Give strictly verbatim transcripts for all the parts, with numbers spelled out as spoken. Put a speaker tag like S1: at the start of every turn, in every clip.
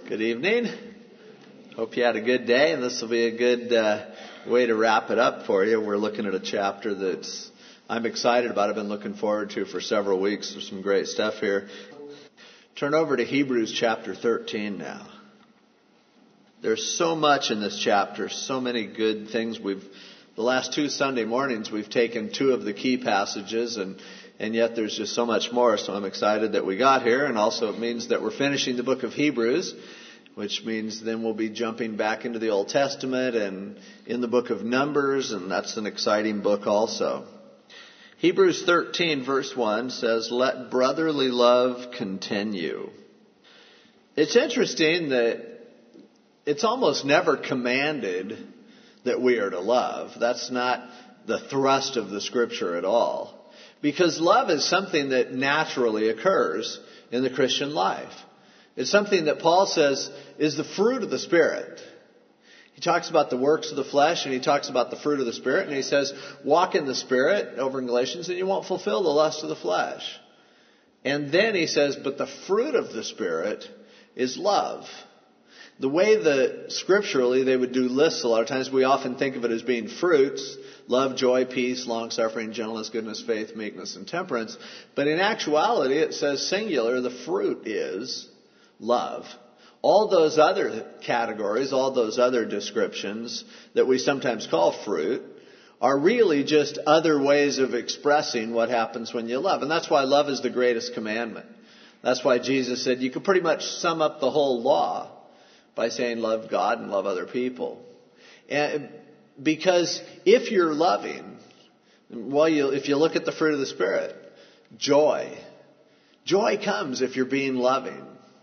S1: Good evening. Hope you had a good day, and this will be a good uh, way to wrap it up for you. We're looking at a chapter that's I'm excited about. I've been looking forward to for several weeks. There's some great stuff here. Turn over to Hebrews chapter thirteen now. There's so much in this chapter, so many good things. We've the last two Sunday mornings we've taken two of the key passages, and and yet there's just so much more. So I'm excited that we got here, and also it means that we're finishing the book of Hebrews, which means then we'll be jumping back into the Old Testament and in the book of Numbers, and that's an exciting book also. Hebrews thirteen verse one says, "Let brotherly love continue." It's interesting that it's almost never commanded that we are to love. That's not the thrust of the Scripture at all. Because love is something that naturally occurs in the Christian life. It's something that Paul says is the fruit of the Spirit. He talks about the works of the flesh, and he talks about the fruit of the Spirit, and he says, walk in the Spirit over in Galatians, and you won't fulfill the lust of the flesh. And then he says, but the fruit of the Spirit is love. The way that scripturally they would do lists a lot of times, we often think of it as being fruits: love, joy, peace, long-suffering, gentleness, goodness, faith, meekness, and temperance. But in actuality, it says singular, the fruit is love. All those other categories, all those other descriptions that we sometimes call fruit are really just other ways of expressing what happens when you love. And that's why love is the greatest commandment. That's why Jesus said you could pretty much sum up the whole law by saying love God and love other people. And because if you're loving, well, you, if you look at the fruit of the Spirit, joy. Joy comes if you're being loving.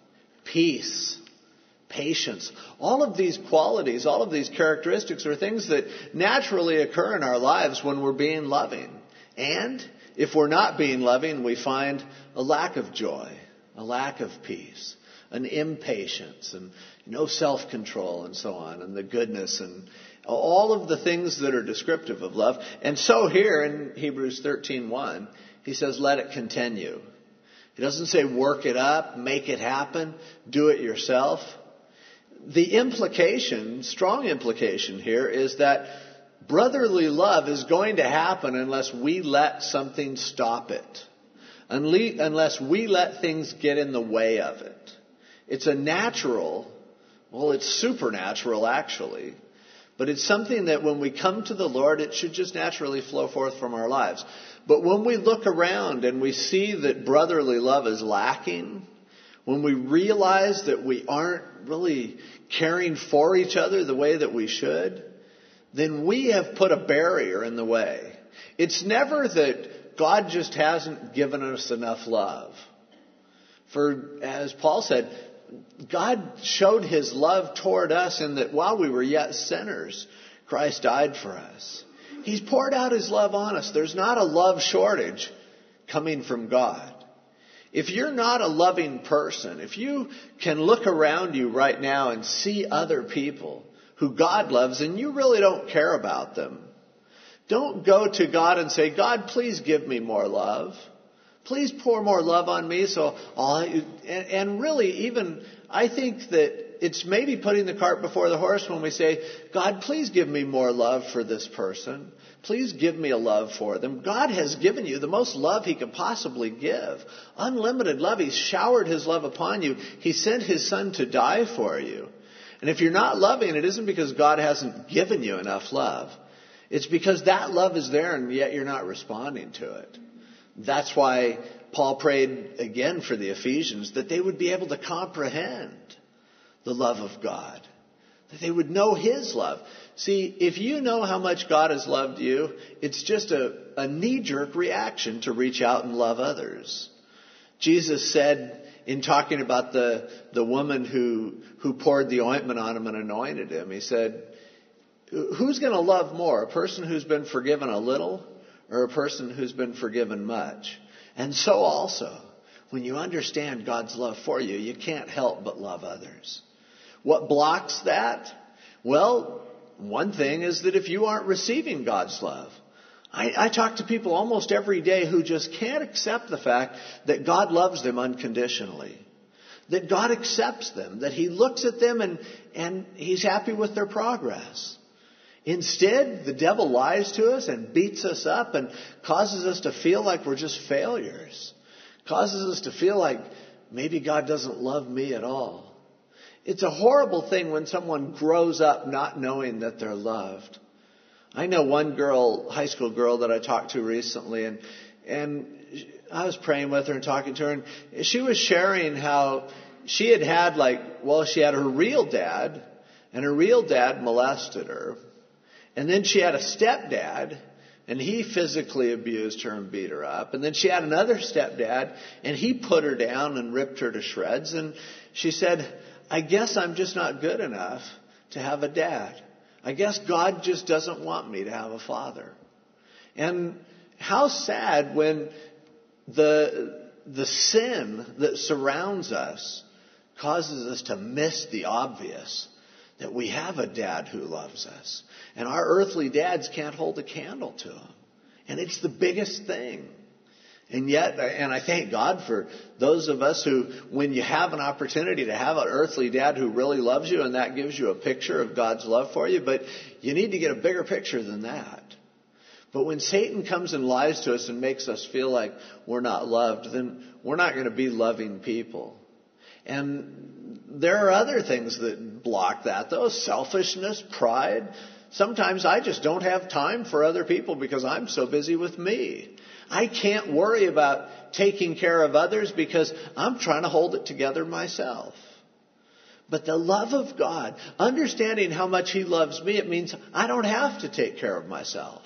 S1: Peace, patience. All of these qualities, all of these characteristics are things that naturally occur in our lives when we're being loving. And if we're not being loving, we find a lack of joy, a lack of peace, an impatience, and no self-control, and so on, and the goodness, and all of the things that are descriptive of love. And so here in Hebrews thirteen one, he says, let it continue. He doesn't say work it up, make it happen, do it yourself. The implication, strong implication here, is that brotherly love is going to happen unless we let something stop it. Unless we let things get in the way of it. It's a natural, well, it's supernatural actually, but it's something that when we come to the Lord, it should just naturally flow forth from our lives. But when we look around and we see that brotherly love is lacking, when we realize that we aren't really caring for each other the way that we should, then we have put a barrier in the way. It's never that God just hasn't given us enough love. For, as Paul said, God showed His love toward us in that while we were yet sinners, Christ died for us. He's poured out His love on us. There's not a love shortage coming from God. If you're not a loving person, if you can look around you right now and see other people who God loves and you really don't care about them, don't go to God and say, God, please give me more love. Please pour more love on me. So, I'll, and, and really, even I think that it's maybe putting the cart before the horse when we say, God, please give me more love for this person. Please give me a love for them. God has given you the most love He could possibly give. Unlimited love. He's showered His love upon you. He sent His Son to die for you. And if you're not loving, it isn't because God hasn't given you enough love. It's because that love is there and yet you're not responding to it. That's why Paul prayed again for the Ephesians, that they would be able to comprehend the love of God, that they would know His love. See, if you know how much God has loved you, it's just a, a knee-jerk reaction to reach out and love others. Jesus said in talking about the, the woman who, who poured the ointment on Him and anointed Him, He said, who's going to love more, a person who's been forgiven a little or a person who's been forgiven much? And so also, when you understand God's love for you, you can't help but love others. What blocks that? Well, one thing is that if you aren't receiving God's love, I, I talk to people almost every day who just can't accept the fact that God loves them unconditionally. that God accepts them, that he looks at them and, and he's happy with their progress. Instead, the devil lies to us and beats us up and causes us to feel like we're just failures. Causes us to feel like maybe God doesn't love me at all. It's a horrible thing when someone grows up not knowing that they're loved. I know one girl, high school girl that I talked to recently, and and I was praying with her and talking to her, and she was sharing how she had had like, well, she had her real dad, and her real dad molested her. And then she had a stepdad, and he physically abused her and beat her up. And then she had another stepdad, and he put her down and ripped her to shreds. And she said, I guess I'm just not good enough to have a dad. I guess God just doesn't want me to have a father. And how sad when the the sin that surrounds us causes us to miss the obvious, that we have a dad who loves us. And our earthly dads can't hold a candle to him. And it's the biggest thing. And yet, and I thank God for those of us who, when you have an opportunity to have an earthly dad who really loves you, and that gives you a picture of God's love for you, but you need to get a bigger picture than that. But when Satan comes and lies to us and makes us feel like we're not loved, then we're not going to be loving people. And there are other things that block that, though. Selfishness, pride. Sometimes I just don't have time for other people because I'm so busy with me. I can't worry about taking care of others because I'm trying to hold it together myself. But the love of God, understanding how much he loves me, it means I don't have to take care of myself.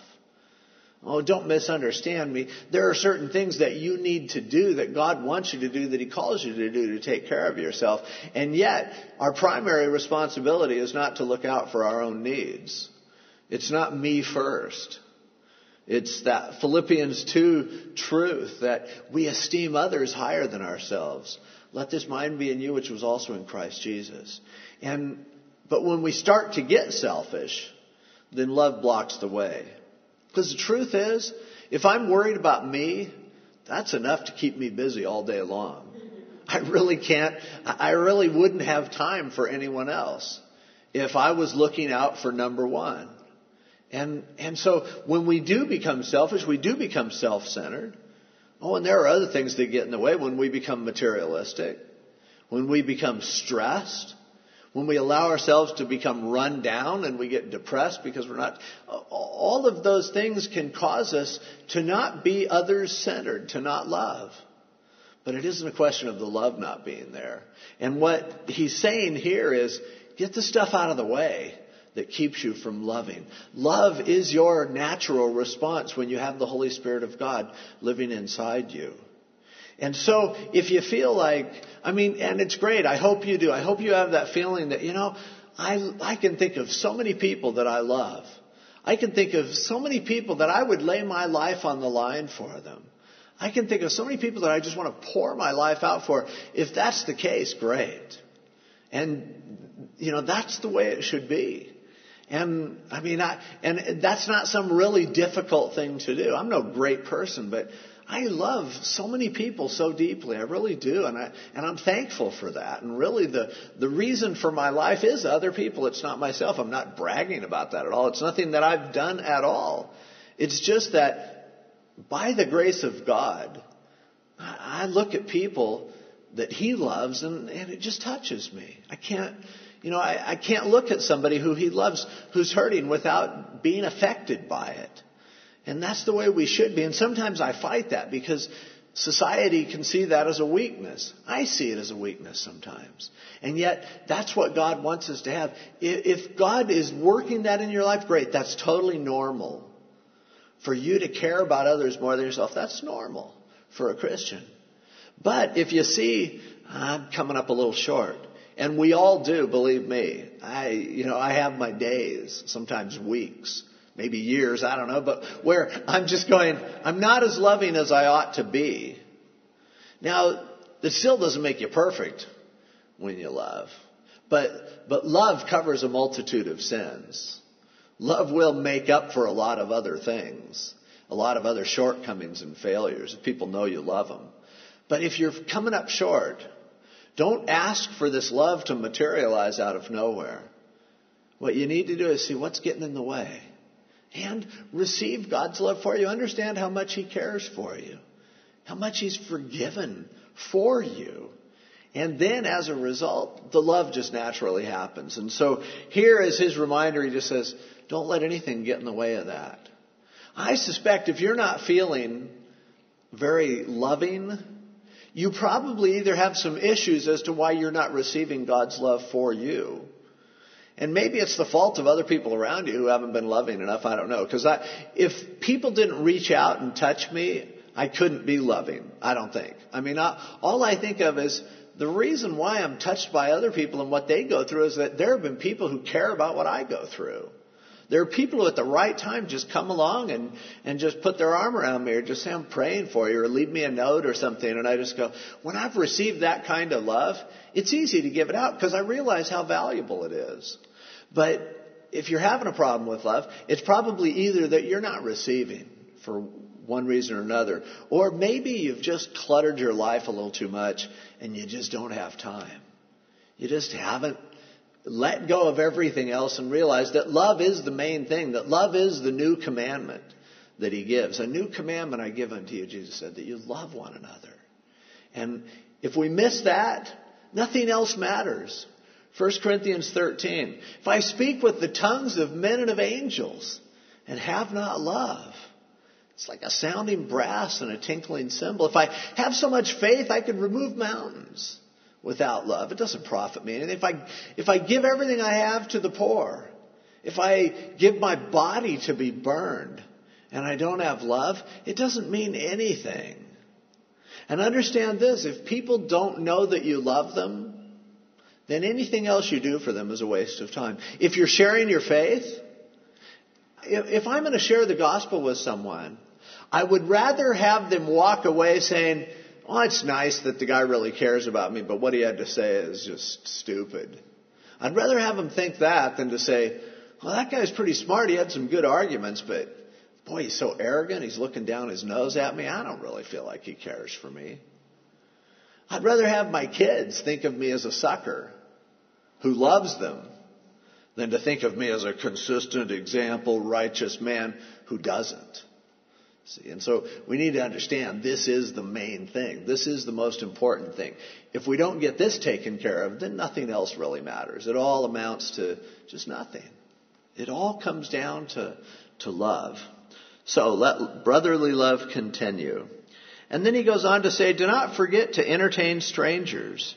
S1: Oh, don't misunderstand me. There are certain things that you need to do that God wants you to do, that he calls you to do to take care of yourself. And yet, our primary responsibility is not to look out for our own needs. It's not me first. It's that Philippians two truth that we esteem others higher than ourselves. Let this mind be in you, which was also in Christ Jesus. And but when we start to get selfish, then love blocks the way. Because the truth is, if I'm worried about me, that's enough to keep me busy all day long. I really can't, I really wouldn't have time for anyone else if I was looking out for number one. And, and so when we do become selfish, we do become self-centered. Oh, and there are other things that get in the way when we become materialistic, when we become stressed, when we allow ourselves to become run down and we get depressed because we're not, all of those things can cause us to not be others-centered, to not love. But it isn't a question of the love not being there. And what he's saying here is, get the stuff out of the way that keeps you from loving. Love is your natural response when you have the Holy Spirit of God living inside you. And so if you feel like, I mean, and it's great. I hope you do. I hope you have that feeling that, you know, I, I can think of so many people that I love. I can think of so many people that I would lay my life on the line for them. I can think of so many people that I just want to pour my life out for. If that's the case, great. And, you know, that's the way it should be. And I mean, I, and that's not some really difficult thing to do. I'm no great person, but I love so many people so deeply. I really do. And I, and I'm thankful for that. And really the, the reason for my life is other people. It's not myself. I'm not bragging about that at all. It's nothing that I've done at all. It's just that by the grace of God, I look at people that he loves and, and it just touches me. I can't, you know, I, I can't look at somebody who he loves who's hurting without being affected by it. And that's the way we should be. And sometimes I fight that because society can see that as a weakness. I see it as a weakness sometimes. And yet, that's what God wants us to have. If God is working that in your life, great. That's totally normal. For you to care about others more than yourself, that's normal for a Christian. But if you see, I'm coming up a little short. And we all do, believe me. I, you know, I have my days, sometimes weeks. Maybe years, I don't know, but where I'm just going, I'm not as loving as I ought to be. Now, that still doesn't make you perfect when you love. But, but love covers a multitude of sins. Love will make up for a lot of other things, a lot of other shortcomings and failures if people know you love them. But if you're coming up short, Don't ask for this love to materialize out of nowhere. What you need to do is see what's getting in the way. And receive God's love for you. Understand how much He cares for you. How much He's forgiven for you. And then as a result, the love just naturally happens. And so here is His reminder. He just says, don't let anything get in the way of that. I suspect if you're not feeling very loving, you probably either have some issues as to why you're not receiving God's love for you. And maybe it's the fault of other people around you who haven't been loving enough. I don't know. Because I, if people didn't reach out and touch me, I couldn't be loving. I don't think. I mean, I, all I think of is the reason why I'm touched by other people and what they go through is that there have been people who care about what I go through. There are people who at the right time just come along and, and just put their arm around me or just say, I'm praying for you, or leave me a note or something. And I just go, when I've received that kind of love, it's easy to give it out because I realize how valuable it is. But if you're having a problem with love, it's probably either that you're not receiving for one reason or another, or maybe you've just cluttered your life a little too much and you just don't have time. You just haven't let go of everything else and realize that love is the main thing, that love is the new commandment that He gives. A new commandment I give unto you, Jesus said, that you love one another. And if we miss that, nothing else matters. First Corinthians thirteen, if I speak with the tongues of men and of angels and have not love, it's like a sounding brass and a tinkling cymbal. If I have so much faith, I could remove mountains. Without love, it doesn't profit me. And if I, if I give everything I have to the poor, if I give my body to be burned and I don't have love, it doesn't mean anything. And understand this, if people don't know that you love them, then anything else you do for them is a waste of time. If you're sharing your faith, if, if I'm going to share the gospel with someone, I would rather have them walk away saying, well, it's nice that the guy really cares about me, but what he had to say is just stupid. I'd rather have him think that than to say, well, that guy's pretty smart. He had some good arguments, but boy, he's so arrogant. He's looking down his nose at me. I don't really feel like he cares for me. I'd rather have my kids think of me as a sucker who loves them than to think of me as a consistent example, righteous man who doesn't. See, and so we need to understand this is the main thing. This is the most important thing. If we don't get this taken care of, then nothing else really matters. It all amounts to just nothing. It all comes down to, to love. So let brotherly love continue. And then he goes on to say, do not forget to entertain strangers,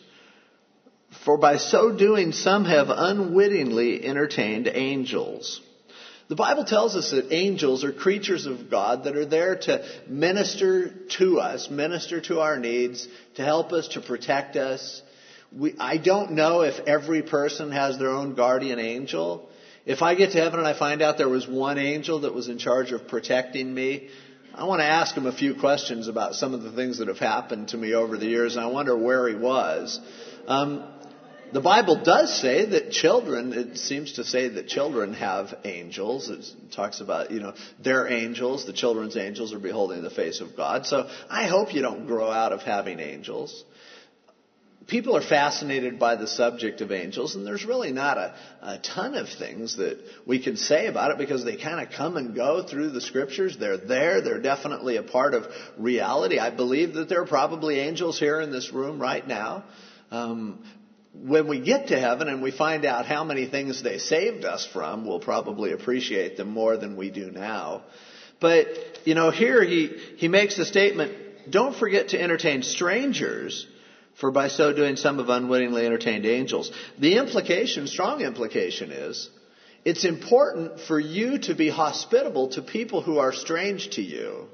S1: for by so doing some have unwittingly entertained angels. The Bible tells us that angels are creatures of God that are there to minister to us, minister to our needs, to help us, to protect us. We, I don't know if every person has their own guardian angel. If I get to heaven and I find out there was one angel that was in charge of protecting me, I want to ask him a few questions about some of the things that have happened to me over the years, and I wonder where he was. Um, The Bible does say that children, it seems to say that children have angels. It talks about, you know, their angels, the children's angels are beholding the face of God. So I hope you don't grow out of having angels. People are fascinated by the subject of angels, and there's really not a, a ton of things that we can say about it because they kind of come and go through the scriptures. They're there. They're definitely a part of reality. I believe that there are probably angels here in this room right now. Um, When we get to heaven and we find out how many things they saved us from, we'll probably appreciate them more than we do now. But, you know, here he, he makes the statement, don't forget to entertain strangers, for by so doing some have unwittingly entertained angels. The implication, strong implication is, it's important for you to be hospitable to people who are strange to you,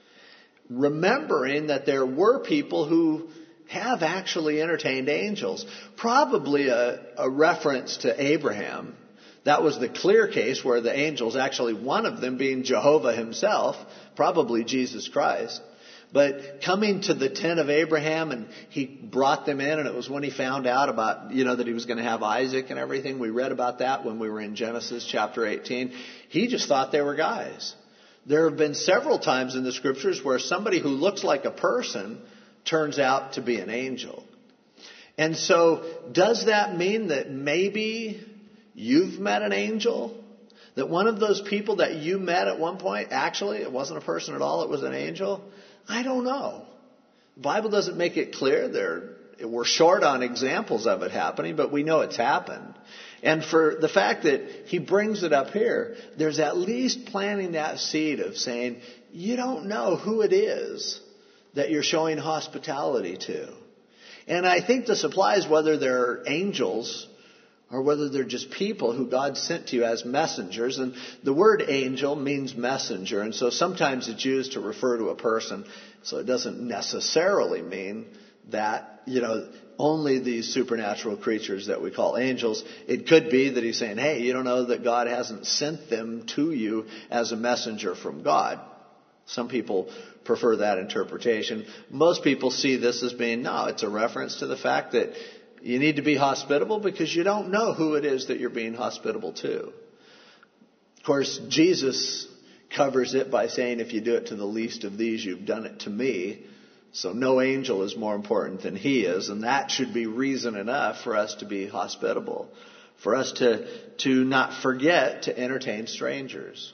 S1: remembering that there were people who have actually entertained angels. Probably a, a reference to Abraham. That was the clear case where the angels, actually one of them being Jehovah himself, probably Jesus Christ, but coming to the tent of Abraham, and he brought them in, and it was when he found out about, you know, that he was going to have Isaac and everything. We read about that when we were in Genesis chapter eighteen. He just thought they were guys. There have been several times in the scriptures where somebody who looks like a person turns out to be an angel. And so does that mean that maybe you've met an angel? That one of those people that you met at one point, actually, it wasn't a person at all, it was an angel? I don't know. The Bible doesn't make it clear. There, we're short on examples of it happening, but we know it's happened. And for the fact that he brings it up here, there's at least planting that seed of saying, you don't know who it is that you're showing hospitality to. And I think this applies whether they're angels or whether they're just people who God sent to you as messengers. And the word angel means messenger. And so sometimes it's used to refer to a person. So it doesn't necessarily mean that, you know, only these supernatural creatures that we call angels. It could be that he's saying, hey, you don't know that God hasn't sent them to you as a messenger from God. Some people prefer that interpretation. Most people see this as being, no, it's a reference to the fact that you need to be hospitable because you don't know who it is that you're being hospitable to. Of course, Jesus covers it by saying, if you do it to the least of these, you've done it to me. So no angel is more important than he is, and that should be reason enough for us to be hospitable, for us to, to not forget to entertain strangers.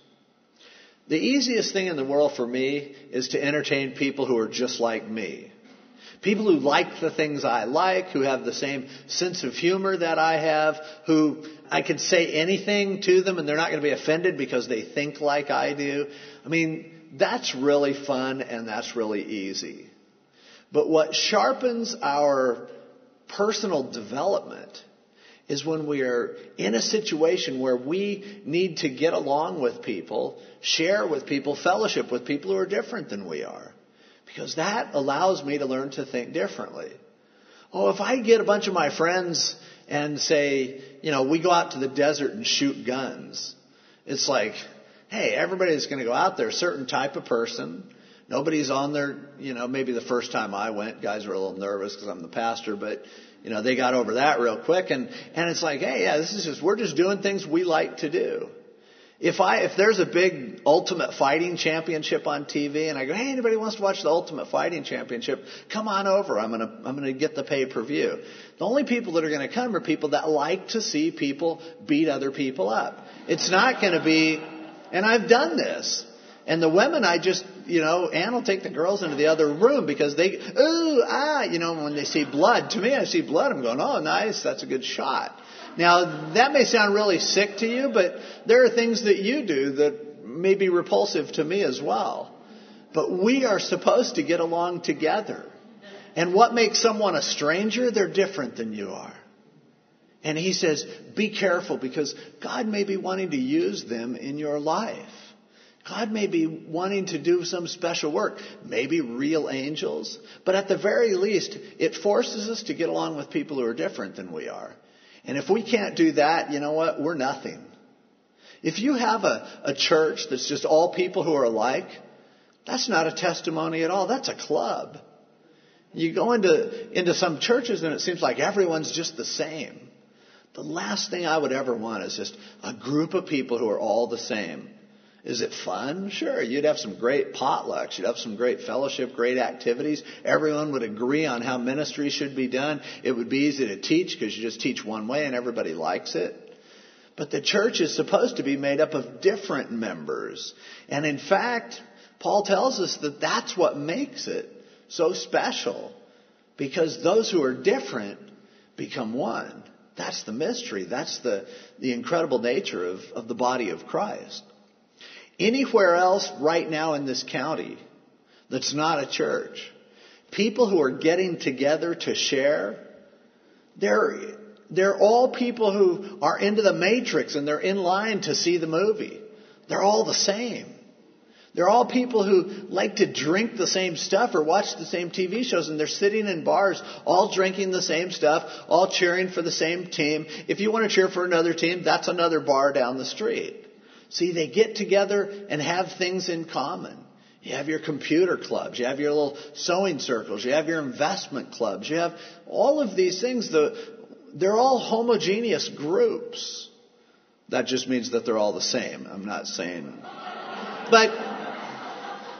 S1: The easiest thing in the world for me is to entertain people who are just like me. People who like the things I like, who have the same sense of humor that I have, who I could say anything to them and they're not going to be offended because they think like I do. I mean, that's really fun and that's really easy. But what sharpens our personal development is when we are in a situation where we need to get along with people, share with people, fellowship with people who are different than we are. Because that allows me to learn to think differently. Oh, if I get a bunch of my friends and say, you know, we go out to the desert and shoot guns. It's like, hey, everybody's going to go out there, a certain type of person. Nobody's on there, you know, maybe the first time I went, guys were a little nervous because I'm the pastor, but, you know, they got over that real quick. And, and it's like, hey, yeah, this is just, we're just doing things we like to do. If I, if there's a big Ultimate Fighting Championship on T V and I go, hey, anybody wants to watch the Ultimate Fighting Championship? Come on over. I'm going to, I'm going to get the pay-per-view. The only people that are going to come are people that like to see people beat other people up. It's not going to be, and I've done this. And the women, I just, you know, Ann will take the girls into the other room because they, ooh, ah, you know, when they see blood. To me, I see blood, I'm going, oh, nice, that's a good shot. Now, that may sound really sick to you, but there are things that you do that may be repulsive to me as well. But we are supposed to get along together. And what makes someone a stranger? They're different than you are. And he says, be careful because God may be wanting to use them in your life. God may be wanting to do some special work, maybe real angels. But at the very least, it forces us to get along with people who are different than we are. And if we can't do that, you know what? We're nothing. If you have a, a church that's just all people who are alike, that's not a testimony at all. That's a club. You go into, into some churches and it seems like everyone's just the same. The last thing I would ever want is just a group of people who are all the same. Is it fun? Sure. You'd have some great potlucks. You'd have some great fellowship, great activities. Everyone would agree on how ministry should be done. It would be easy to teach because you just teach one way and everybody likes it. But the church is supposed to be made up of different members. And in fact, Paul tells us that that's what makes it so special. Because those who are different become one. That's the mystery. That's the, the incredible nature of, of the body of Christ. Anywhere else right now in this county that's not a church, people who are getting together to share, they're, they're all people who are into the Matrix and they're in line to see the movie. They're all the same. They're all people who like to drink the same stuff or watch the same T V shows, and they're sitting in bars all drinking the same stuff, all cheering for the same team. If you want to cheer for another team, that's another bar down the street. See, they get together and have things in common. You have your computer clubs. You have your little sewing circles. You have your investment clubs. You have all of these things. The, they're all homogeneous groups. That just means that they're all the same. I'm not saying. But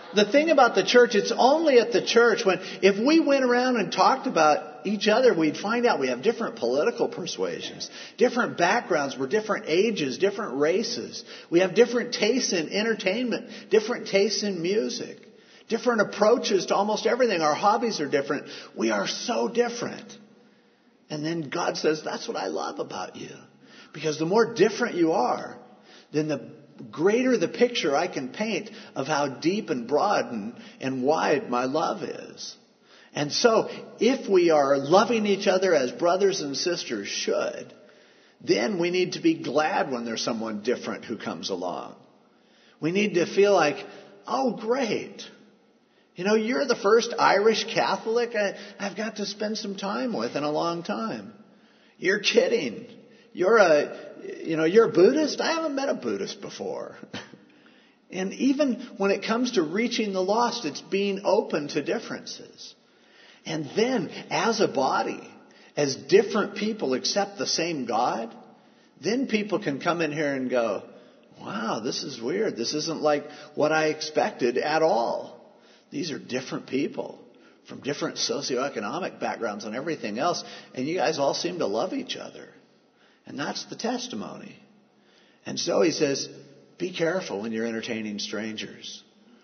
S1: the thing about the church, it's only at the church when, if we went around and talked about each other, we'd find out we have different political persuasions, different backgrounds, we're different ages, different races. We have different tastes in entertainment, different tastes in music, different approaches to almost everything. Our hobbies are different. We are so different. And then God says, that's what I love about you. Because the more different you are, then the greater the picture I can paint of how deep and broad and, and wide my love is. And so, if we are loving each other as brothers and sisters should, then we need to be glad when there's someone different who comes along. We need to feel like, oh, great. You know, you're the first Irish Catholic I, I've got to spend some time with in a long time. You're kidding. You're a, you know, you're a Buddhist? I haven't met a Buddhist before. And even when it comes to reaching the lost, it's being open to differences. And then, as a body, as different people accept the same God, then people can come in here and go, wow, this is weird. This isn't like what I expected at all. These are different people from different socioeconomic backgrounds and everything else. And you guys all seem to love each other. And that's the testimony. And so he says, be careful when you're entertaining strangers.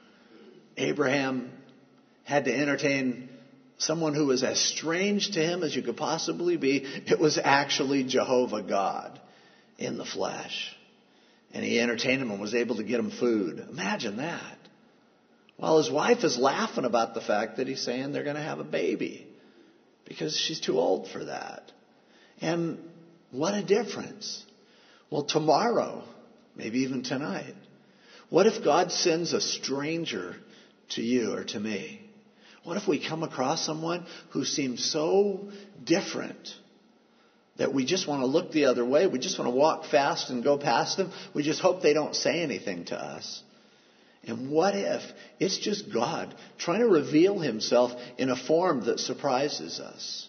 S1: Abraham had to entertain someone who was as strange to him as you could possibly be. It was actually Jehovah God in the flesh. And he entertained him and was able to get him food. Imagine that. While his wife is laughing about the fact that he's saying they're going to have a baby because she's too old for that. And what a difference. Well, tomorrow, maybe even tonight, what if God sends a stranger to you or to me? What if we come across someone who seems so different that we just want to look the other way? We just want to walk fast and go past them. We just hope they don't say anything to us. And what if it's just God trying to reveal himself in a form that surprises us?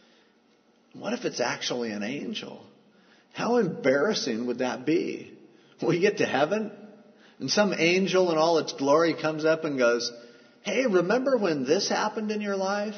S1: What if it's actually an angel? How embarrassing would that be? We get to heaven and some angel in all its glory comes up and goes, hey, remember when this happened in your life?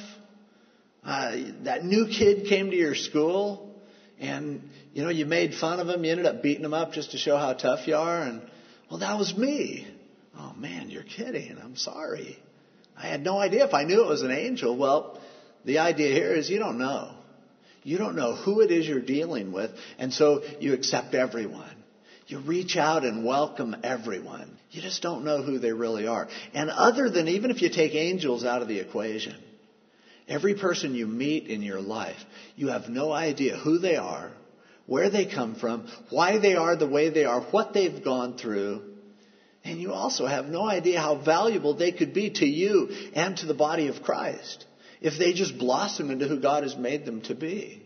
S1: Uh, that new kid came to your school and, you know, you made fun of him. You ended up beating him up just to show how tough you are. And, well, that was me. Oh, man, you're kidding. I'm sorry. I had no idea. If I knew it was an angel, well, the idea here is you don't know. You don't know who it is you're dealing with, and so you accept everyone. You reach out and welcome everyone. You just don't know who they really are. And other than, even if you take angels out of the equation, every person you meet in your life, you have no idea who they are, where they come from, why they are the way they are, what they've gone through. And you also have no idea how valuable they could be to you and to the body of Christ if they just blossom into who God has made them to be.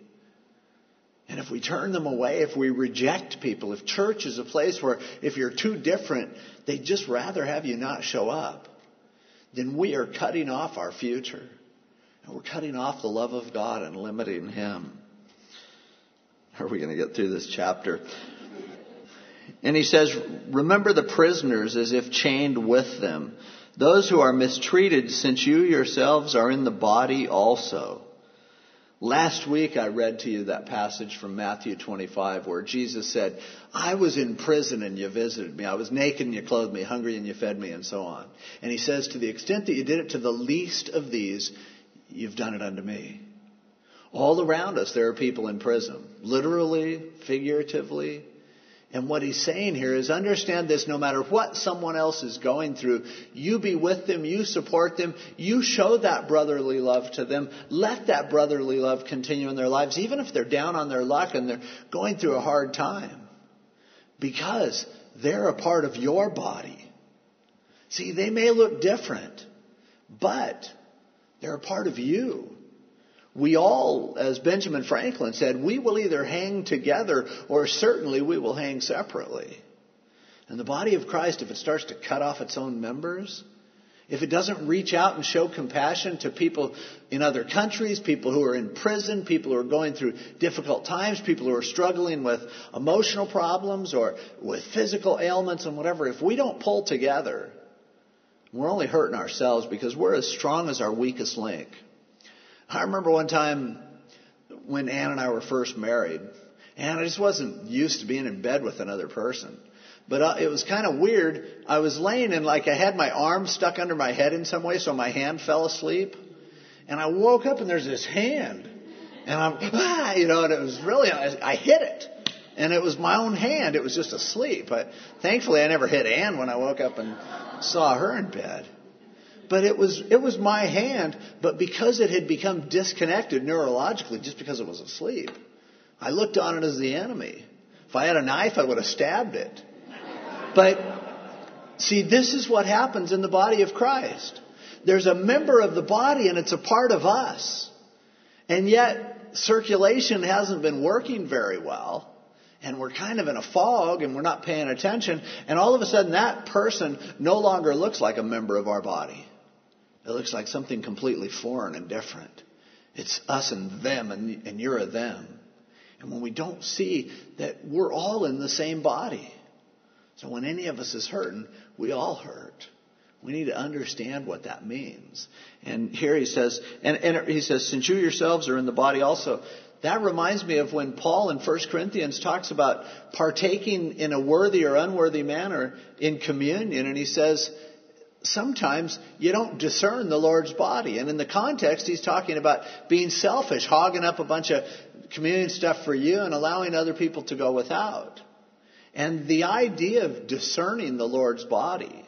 S1: And if we turn them away, if we reject people, if church is a place where if you're too different, they'd just rather have you not show up, then we are cutting off our future. And we're cutting off the love of God and limiting him. How are we going to get through this chapter? And he says, remember the prisoners as if chained with them, those who are mistreated, since you yourselves are in the body also. Last week I read to you that passage from Matthew twenty-five where Jesus said, I was in prison and you visited me. I was naked and you clothed me, hungry and you fed me, and so on. And he says, to the extent that you did it to the least of these, you've done it unto me. All around us there are people in prison, literally, figuratively. And what he's saying here is understand this, no matter what someone else is going through, you be with them, you support them, you show that brotherly love to them. Let that brotherly love continue in their lives, even if they're down on their luck and they're going through a hard time. Because they're a part of your body. See, they may look different, but they're a part of you. We all, as Benjamin Franklin said, we will either hang together or certainly we will hang separately. And the body of Christ, if it starts to cut off its own members, if it doesn't reach out and show compassion to people in other countries, people who are in prison, people who are going through difficult times, people who are struggling with emotional problems or with physical ailments and whatever, if we don't pull together, We're only hurting ourselves because we're as strong as our weakest link. I remember one time when Ann and I were first married, and I just wasn't used to being in bed with another person. But uh, it was kind of weird. I was laying and like I had my arm stuck under my head in some way, so my hand fell asleep. And I woke up and there's this hand. And I'm, ah, you know, and it was really, I, I hit it. And it was my own hand. It was just asleep. But thankfully, I never hit Ann when I woke up and saw her in bed. But it was it was my hand. But because it had become disconnected neurologically, just because it was asleep, I looked on it as the enemy. If I had a knife, I would have stabbed it. But see, this is what happens in the body of Christ. There's a member of the body, and it's a part of us. And yet, circulation hasn't been working very well. And we're kind of in a fog and we're not paying attention. And all of a sudden that person no longer looks like a member of our body. It looks like something completely foreign and different. It's us and them and, and you're a them. And when we don't see that we're all in the same body. So when any of us is hurting, we all hurt. We need to understand what that means. And here he says, and, and he says, since you yourselves are in the body also. That reminds me of when Paul in First Corinthians talks about partaking in a worthy or unworthy manner in communion. And he says, sometimes you don't discern the Lord's body. And in the context, he's talking about being selfish, hogging up a bunch of communion stuff for you and allowing other people to go without. And the idea of discerning the Lord's body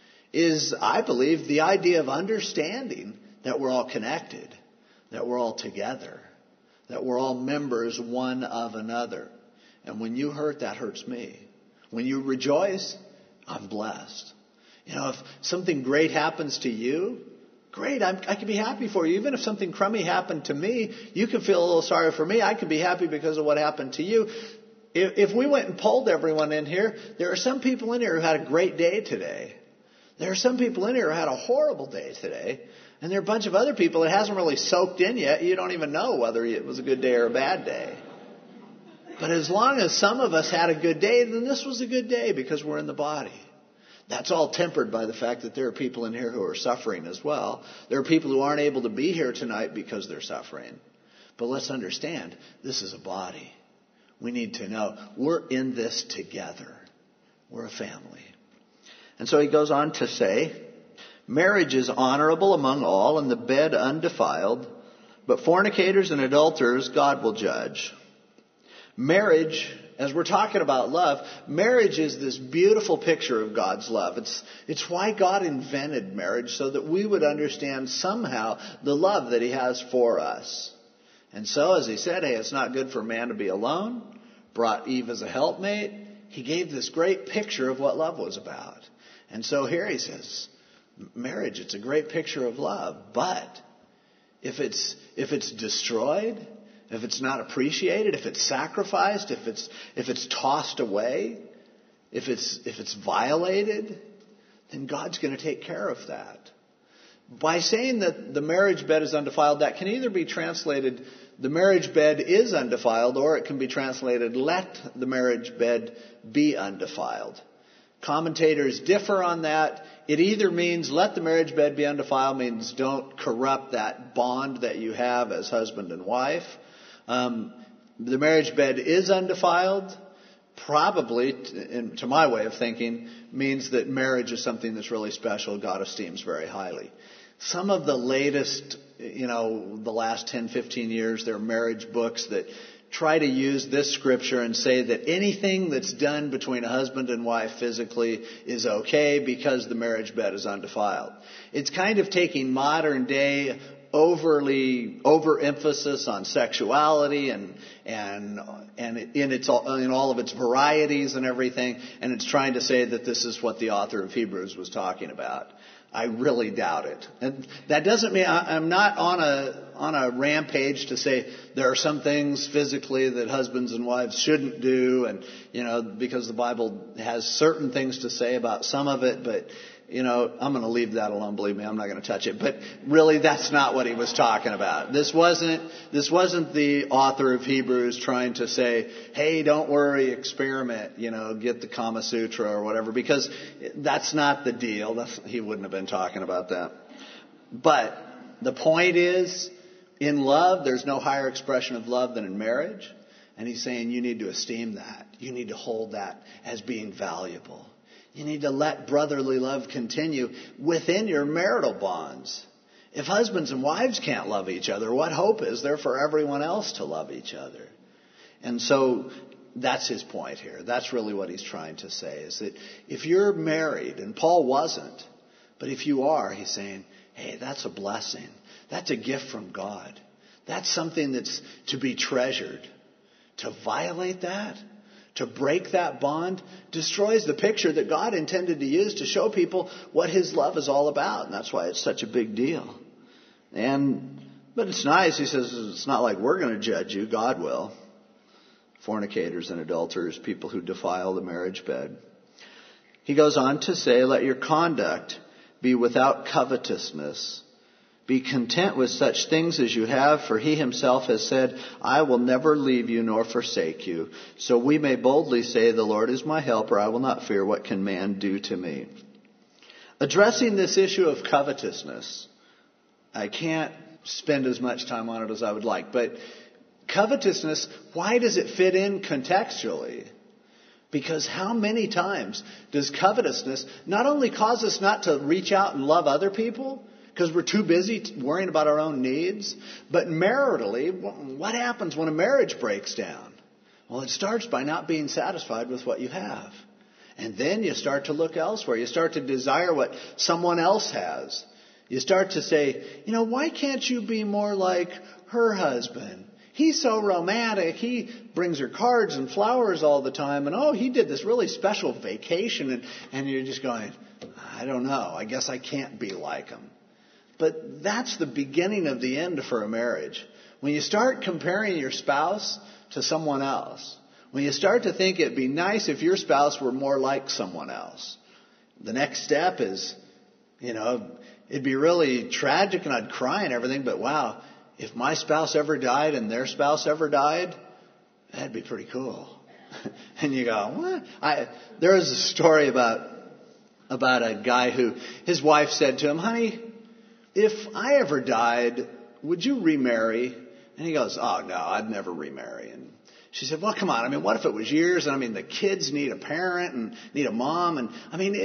S1: is, I believe, the idea of understanding that we're all connected, that we're all together. That we're all members one of another. And when you hurt, that hurts me. When you rejoice, I'm blessed. You know, if something great happens to you, great, I'm, I can be happy for you. Even if something crummy happened to me, you can feel a little sorry for me. I can be happy because of what happened to you. If, if we went and polled everyone in here, there are some people in here who had a great day today. There are some people in here who had a horrible day today. And there are a bunch of other people that hasn't really soaked in yet. You don't even know whether it was a good day or a bad day. But as long as some of us had a good day, then this was a good day because we're in the body. That's all tempered by the fact that there are people in here who are suffering as well. There are people who aren't able to be here tonight because they're suffering. But let's understand, this is a body. We need to know we're in this together. We're a family. And so he goes on to say, marriage is honorable among all, and the bed undefiled, but fornicators and adulterers God will judge. Marriage, as we're talking about love, marriage is this beautiful picture of God's love. It's, it's why God invented marriage, so that we would understand somehow the love that he has for us. And so, as he said, hey, it's not good for a man to be alone, brought Eve as a helpmate. He gave this great picture of what love was about. And so here he says, marriage, it's a great picture of love, but if it's if it's destroyed, if it's not appreciated, if it's sacrificed, if it's if it's tossed away, if it's if it's violated, then God's going to take care of that. By saying that the marriage bed is undefiled, that can either be translated, the marriage bed is undefiled, or it can be translated, let the marriage bed be undefiled. Commentators differ on that. It either means let the marriage bed be undefiled, means don't corrupt that bond that you have as husband and wife. Um, the marriage bed is undefiled, probably, to, to my way of thinking, means that marriage is something that's really special, God esteems very highly. Some of the latest, you know, the last ten, fifteen years, there are marriage books that try to use this scripture and say that anything that's done between a husband and wife physically is okay because the marriage bed is undefiled. It's kind of taking modern day overly overemphasis on sexuality and and and in its in all of its varieties and everything, and it's trying to say that this is what the author of Hebrews was talking about. I really doubt it. And that doesn't mean I, I'm not on a on a rampage to say there are some things physically that husbands and wives shouldn't do, and you know, because the Bible has certain things to say about some of it, but you know, I'm going to leave that alone. Believe me, I'm not going to touch it. But really, that's not what he was talking about. This wasn't, this wasn't the author of Hebrews trying to say, hey, don't worry, experiment, you know, get the Kama Sutra or whatever, because that's not the deal. That's, he wouldn't have been talking about that. But the point is, in love, there's no higher expression of love than in marriage. And he's saying you need to esteem that. You need to hold that as being valuable. You need to let brotherly love continue within your marital bonds. If husbands and wives can't love each other, what hope is there for everyone else to love each other? And so that's his point here. That's really what he's trying to say, is that if you're married, and Paul wasn't, but if you are, he's saying, hey, that's a blessing. That's a gift from God. That's something that's to be treasured. To violate that, to break that bond, destroys the picture that God intended to use to show people what his love is all about. And that's why it's such a big deal. And, but it's nice. He says it's not like we're going to judge you. God will. Fornicators and adulterers, people who defile the marriage bed. He goes on to say, let your conduct be without covetousness. Be content with such things as you have, for he himself has said, I will never leave you nor forsake you. So we may boldly say, the Lord is my helper. I will not fear. What can man do to me? Addressing this issue of covetousness, I can't spend as much time on it as I would like. But covetousness, why does it fit in contextually? Because how many times does covetousness not only cause us not to reach out and love other people, because we're too busy worrying about our own needs. But maritally, what happens when a marriage breaks down? Well, it starts by not being satisfied with what you have. And then you start to look elsewhere. You start to desire what someone else has. You start to say, you know, why can't you be more like her husband? He's so romantic. He brings her cards and flowers all the time. And, oh, he did this really special vacation. And, and you're just going, I don't know. I guess I can't be like him. But that's the beginning of the end for a marriage. When you start comparing your spouse to someone else, when you start to think it'd be nice if your spouse were more like someone else, the next step is, you know, it'd be really tragic and I'd cry and everything, but wow, if my spouse ever died and their spouse ever died, that'd be pretty cool. And you go, what? I, there was a story about, about a guy who, his wife said to him, honey, if I ever died, would you remarry? And he goes, oh, no, I'd never remarry. And she said, well, come on. I mean, what if it was years? And I mean, the kids need a parent and need a mom. And I mean,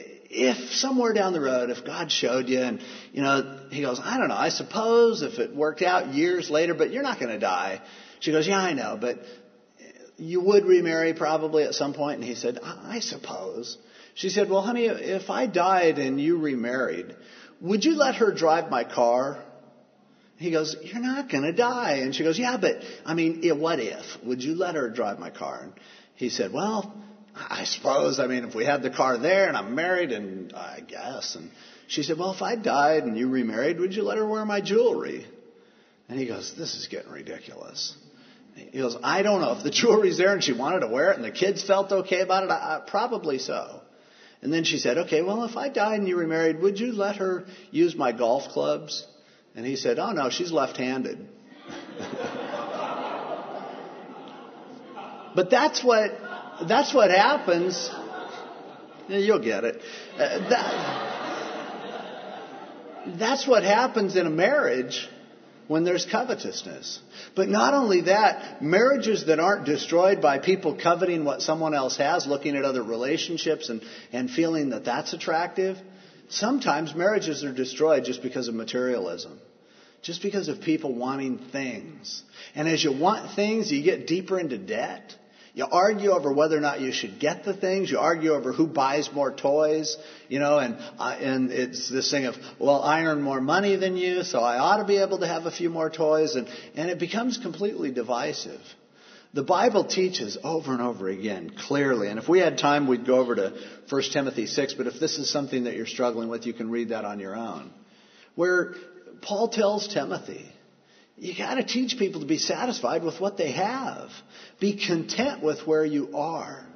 S1: if somewhere down the road, if God showed you and, you know, he goes, I don't know. I suppose if it worked out years later, but you're not going to die. She goes, yeah, I know. But you would remarry probably at some point. And he said, I suppose. She said, well, honey, if I died and you remarried, would you let her drive my car? He goes, you're not going to die. And she goes, yeah, but I mean, what if? Would you let her drive my car? And he said, well, I suppose. I mean, if we had the car there and I'm married, and I guess. And she said, well, if I died and you remarried, would you let her wear my jewelry? And he goes, this is getting ridiculous. He goes, I don't know. If the jewelry's there and she wanted to wear it and the kids felt okay about it, I, I, probably so. And then she said, okay, well, if I died and you remarried, would you let her use my golf clubs? And he said, oh, no, she's left-handed. But that's what, that's what happens. You'll get it. Uh, that, that's what happens in a marriage when there's covetousness. But not only that, marriages that aren't destroyed by people coveting what someone else has, looking at other relationships and, and feeling that that's attractive, sometimes marriages are destroyed just because of materialism. Just because of people wanting things. And as you want things, you get deeper into debt. You argue over whether or not you should get the things. You argue over who buys more toys, you know, and uh, and it's this thing of, well, I earn more money than you, so I ought to be able to have a few more toys. And, and it becomes completely divisive. The Bible teaches over and over again, clearly. And if we had time, we'd go over to First Timothy six. But if this is something that you're struggling with, you can read that on your own. Where Paul tells Timothy, you got to teach people to be satisfied with what they have. Be content with where you are.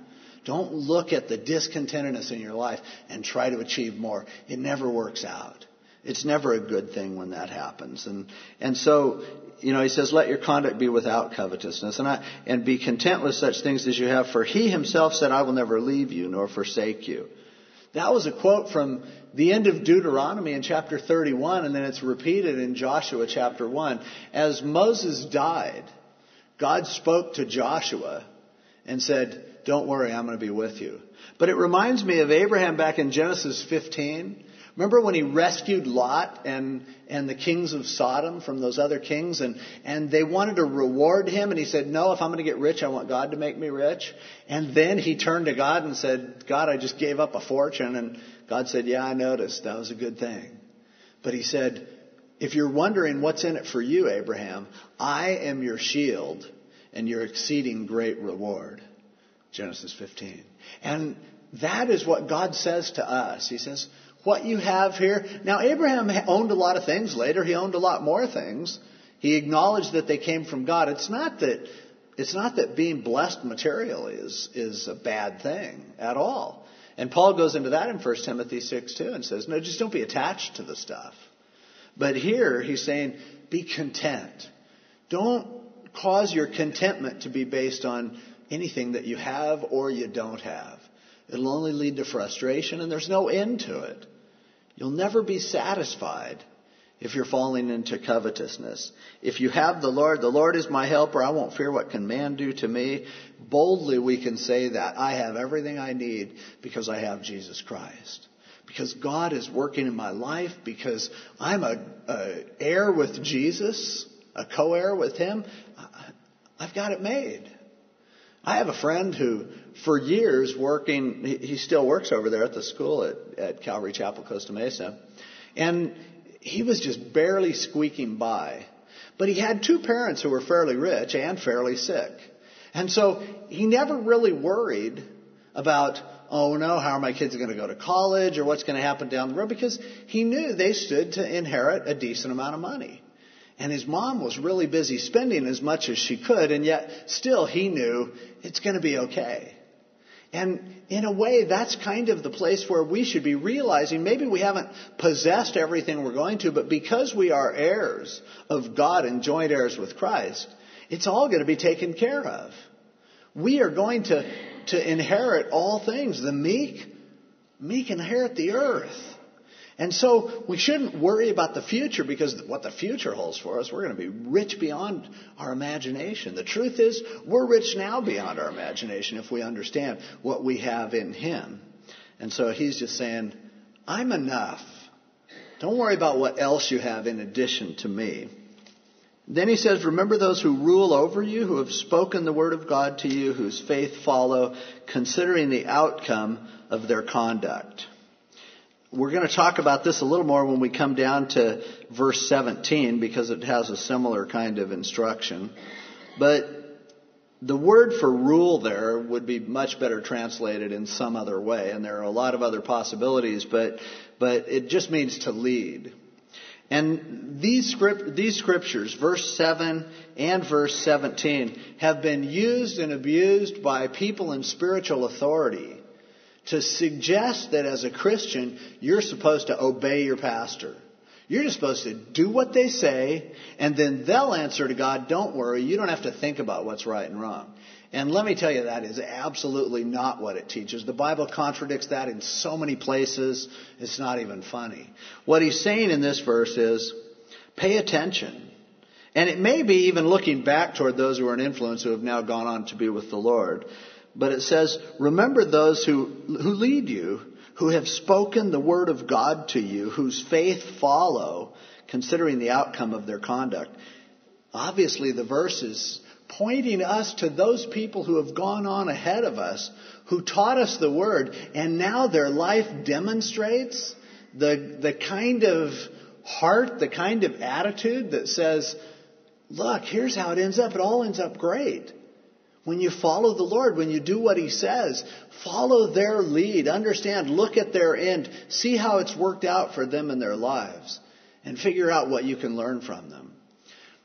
S2: Don't look at the discontentedness in your life and try to achieve more. It never works out. It's never a good thing when that happens. And and so, you know, he says, let your conduct be without covetousness, and I, and be content with such things as you have, for he himself said, I will never leave you nor forsake you. That was a quote from the end of Deuteronomy in chapter thirty-one, and then it's repeated in Joshua chapter one. As Moses died, God spoke to Joshua and said, don't worry, I'm going to be with you. But it reminds me of Abraham back in Genesis fifteen. Remember when he rescued Lot and, and the kings of Sodom from those other kings, and, and they wanted to reward him, and he said, no, if I'm going to get rich, I want God to make me rich. And then he turned to God and said, God, I just gave up a fortune. And God said, yeah, I noticed. That was a good thing. But he said, if you're wondering what's in it for you, Abraham, I am your shield and your exceeding great reward. Genesis fifteen. And that is what God says to us. He says, what you have here. Now, Abraham owned a lot of things. Later, he owned a lot more things. He acknowledged that they came from God. It's not that, it's not that being blessed materially is, is a bad thing at all. And Paul goes into that in First Timothy six two and says, no, just don't be attached to the stuff. But here he's saying, be content. Don't cause your contentment to be based on anything that you have or you don't have. It'll only lead to frustration, and there's no end to it. You'll never be satisfied if you're falling into covetousness. If you have the Lord, the Lord is my helper, I won't fear what can man do to me. Boldly we can say that. I have everything I need because I have Jesus Christ. Because God is working in my life, because I'm a, a heir with Jesus, a co-heir with him. I've got it made. I have a friend who, for years working, he still works over there at the school at, at Calvary Chapel, Costa Mesa. And he was just barely squeaking by. But he had two parents who were fairly rich and fairly sick. And so he never really worried about, oh no, how are my kids going to go to college or what's going to happen down the road? Because he knew they stood to inherit a decent amount of money. And his mom was really busy spending as much as she could, and yet still he knew it's going to be okay. And in a way, that's kind of the place where we should be realizing maybe we haven't possessed everything we're going to, but because we are heirs of God and joint heirs with Christ, it's all going to be taken care of. We are going to, to inherit all things. The meek, meek inherit the earth. And so we shouldn't worry about the future, because what the future holds for us, we're going to be rich beyond our imagination. The truth is, we're rich now beyond our imagination if we understand what we have in him. And so he's just saying, I'm enough. Don't worry about what else you have in addition to me. Then he says, remember those who rule over you, who have spoken the word of God to you, whose faith follow, considering the outcome of their conduct. We're going to talk about this a little more when we come down to verse seventeen, because it has a similar kind of instruction. But the word for rule there would be much better translated in some other way, and there are a lot of other possibilities, but but it just means to lead. And these script, these scriptures, verse seven and verse seventeen, have been used and abused by people in spiritual authority to suggest that as a Christian, you're supposed to obey your pastor. You're just supposed to do what they say, and then they'll answer to God, don't worry, you don't have to think about what's right and wrong. And let me tell you, that is absolutely not what it teaches. The Bible contradicts that in so many places, it's not even funny. What he's saying in this verse is, pay attention. And it may be even looking back toward those who are an influence who have now gone on to be with the Lord. But it says, remember those who, who lead you, who have spoken the word of God to you, whose faith follow, considering the outcome of their conduct. Obviously, the verse is pointing us to those people who have gone on ahead of us, who taught us the word, and now their life demonstrates the, the kind of heart, the kind of attitude that says, look, here's how it ends up. It all ends up great. When you follow the Lord, when you do what he says, follow their lead, understand, look at their end, see how it's worked out for them in their lives, and figure out what you can learn from them.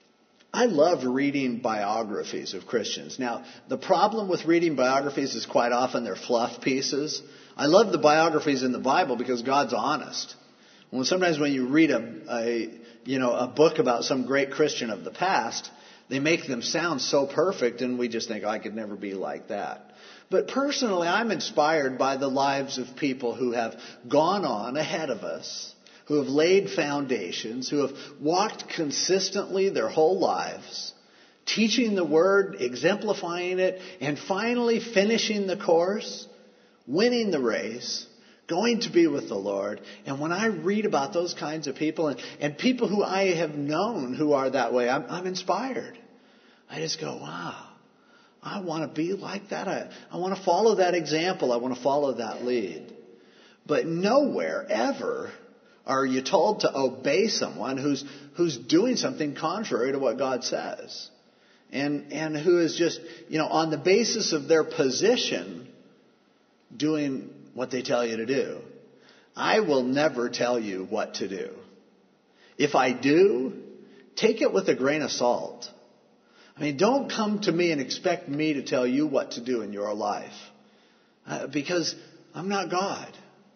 S2: I love reading biographies of Christians. Now, the problem with reading biographies is quite often they're fluff pieces. I love the biographies in the Bible because God's honest. When sometimes when you read a, a you know a book about some great Christian of the past, they make them sound so perfect, and we just think, oh, I could never be like that. But personally, I'm inspired by the lives of people who have gone on ahead of us, who have laid foundations, who have walked consistently their whole lives, teaching the Word, exemplifying it, and finally finishing the course, winning the race, going to be with the Lord. And when I read about those kinds of people and, and people who I have known who are that way, I'm, I'm inspired. I just go, wow, I want to be like that. I, I want to follow that example. I want to follow that lead. But nowhere ever are you told to obey someone who's who's doing something contrary to what God says. And and who is just, you know, on the basis of their position doing what they tell you to do. I will never tell you what to do. If I do, take it with a grain of salt. I mean, don't come to me and expect me to tell you what to do in your life. Uh, because I'm not God.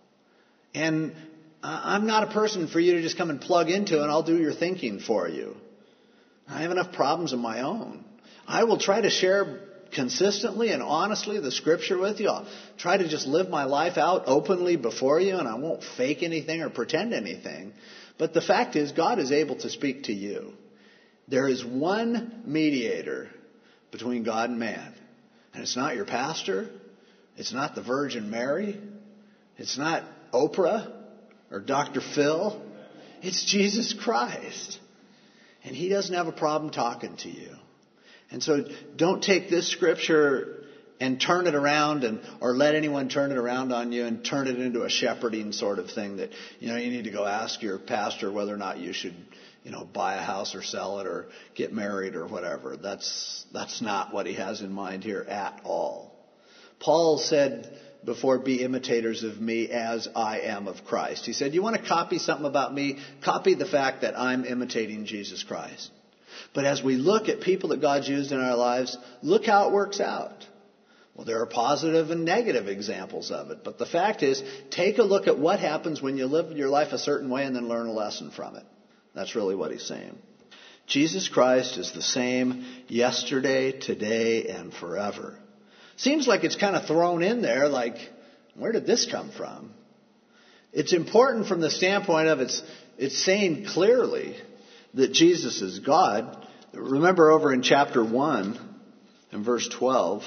S2: And I'm not a person for you to just come and plug into and I'll do your thinking for you. I have enough problems of my own. I will try to share consistently and honestly the Scripture with you. I'll try to just live my life out openly before you, and I won't fake anything or pretend anything. But the fact is, God is able to speak to you. There is one mediator between God and man. And it's not your pastor. It's not the Virgin Mary. It's not Oprah or Doctor Phil. It's Jesus Christ. And He doesn't have a problem talking to you. And so don't take this Scripture and turn it around and or let anyone turn it around on you and turn it into a shepherding sort of thing that, you know, you need to go ask your pastor whether or not you should, you know, buy a house or sell it or get married or whatever. That's that's not what he has in mind here at all. Paul said before, be imitators of me as I am of Christ. He said, you want to copy something about me? Copy the fact that I'm imitating Jesus Christ. But as we look at people that God's used in our lives, look how it works out. Well, there are positive and negative examples of it. But the fact is, take a look at what happens when you live your life a certain way and then learn a lesson from it. That's really what he's saying. Jesus Christ is the same yesterday, today, and forever. Seems like it's kind of thrown in there like, where did this come from? It's important from the standpoint of it's, it's saying clearly that Jesus is God. Remember over in chapter one and verse twelve,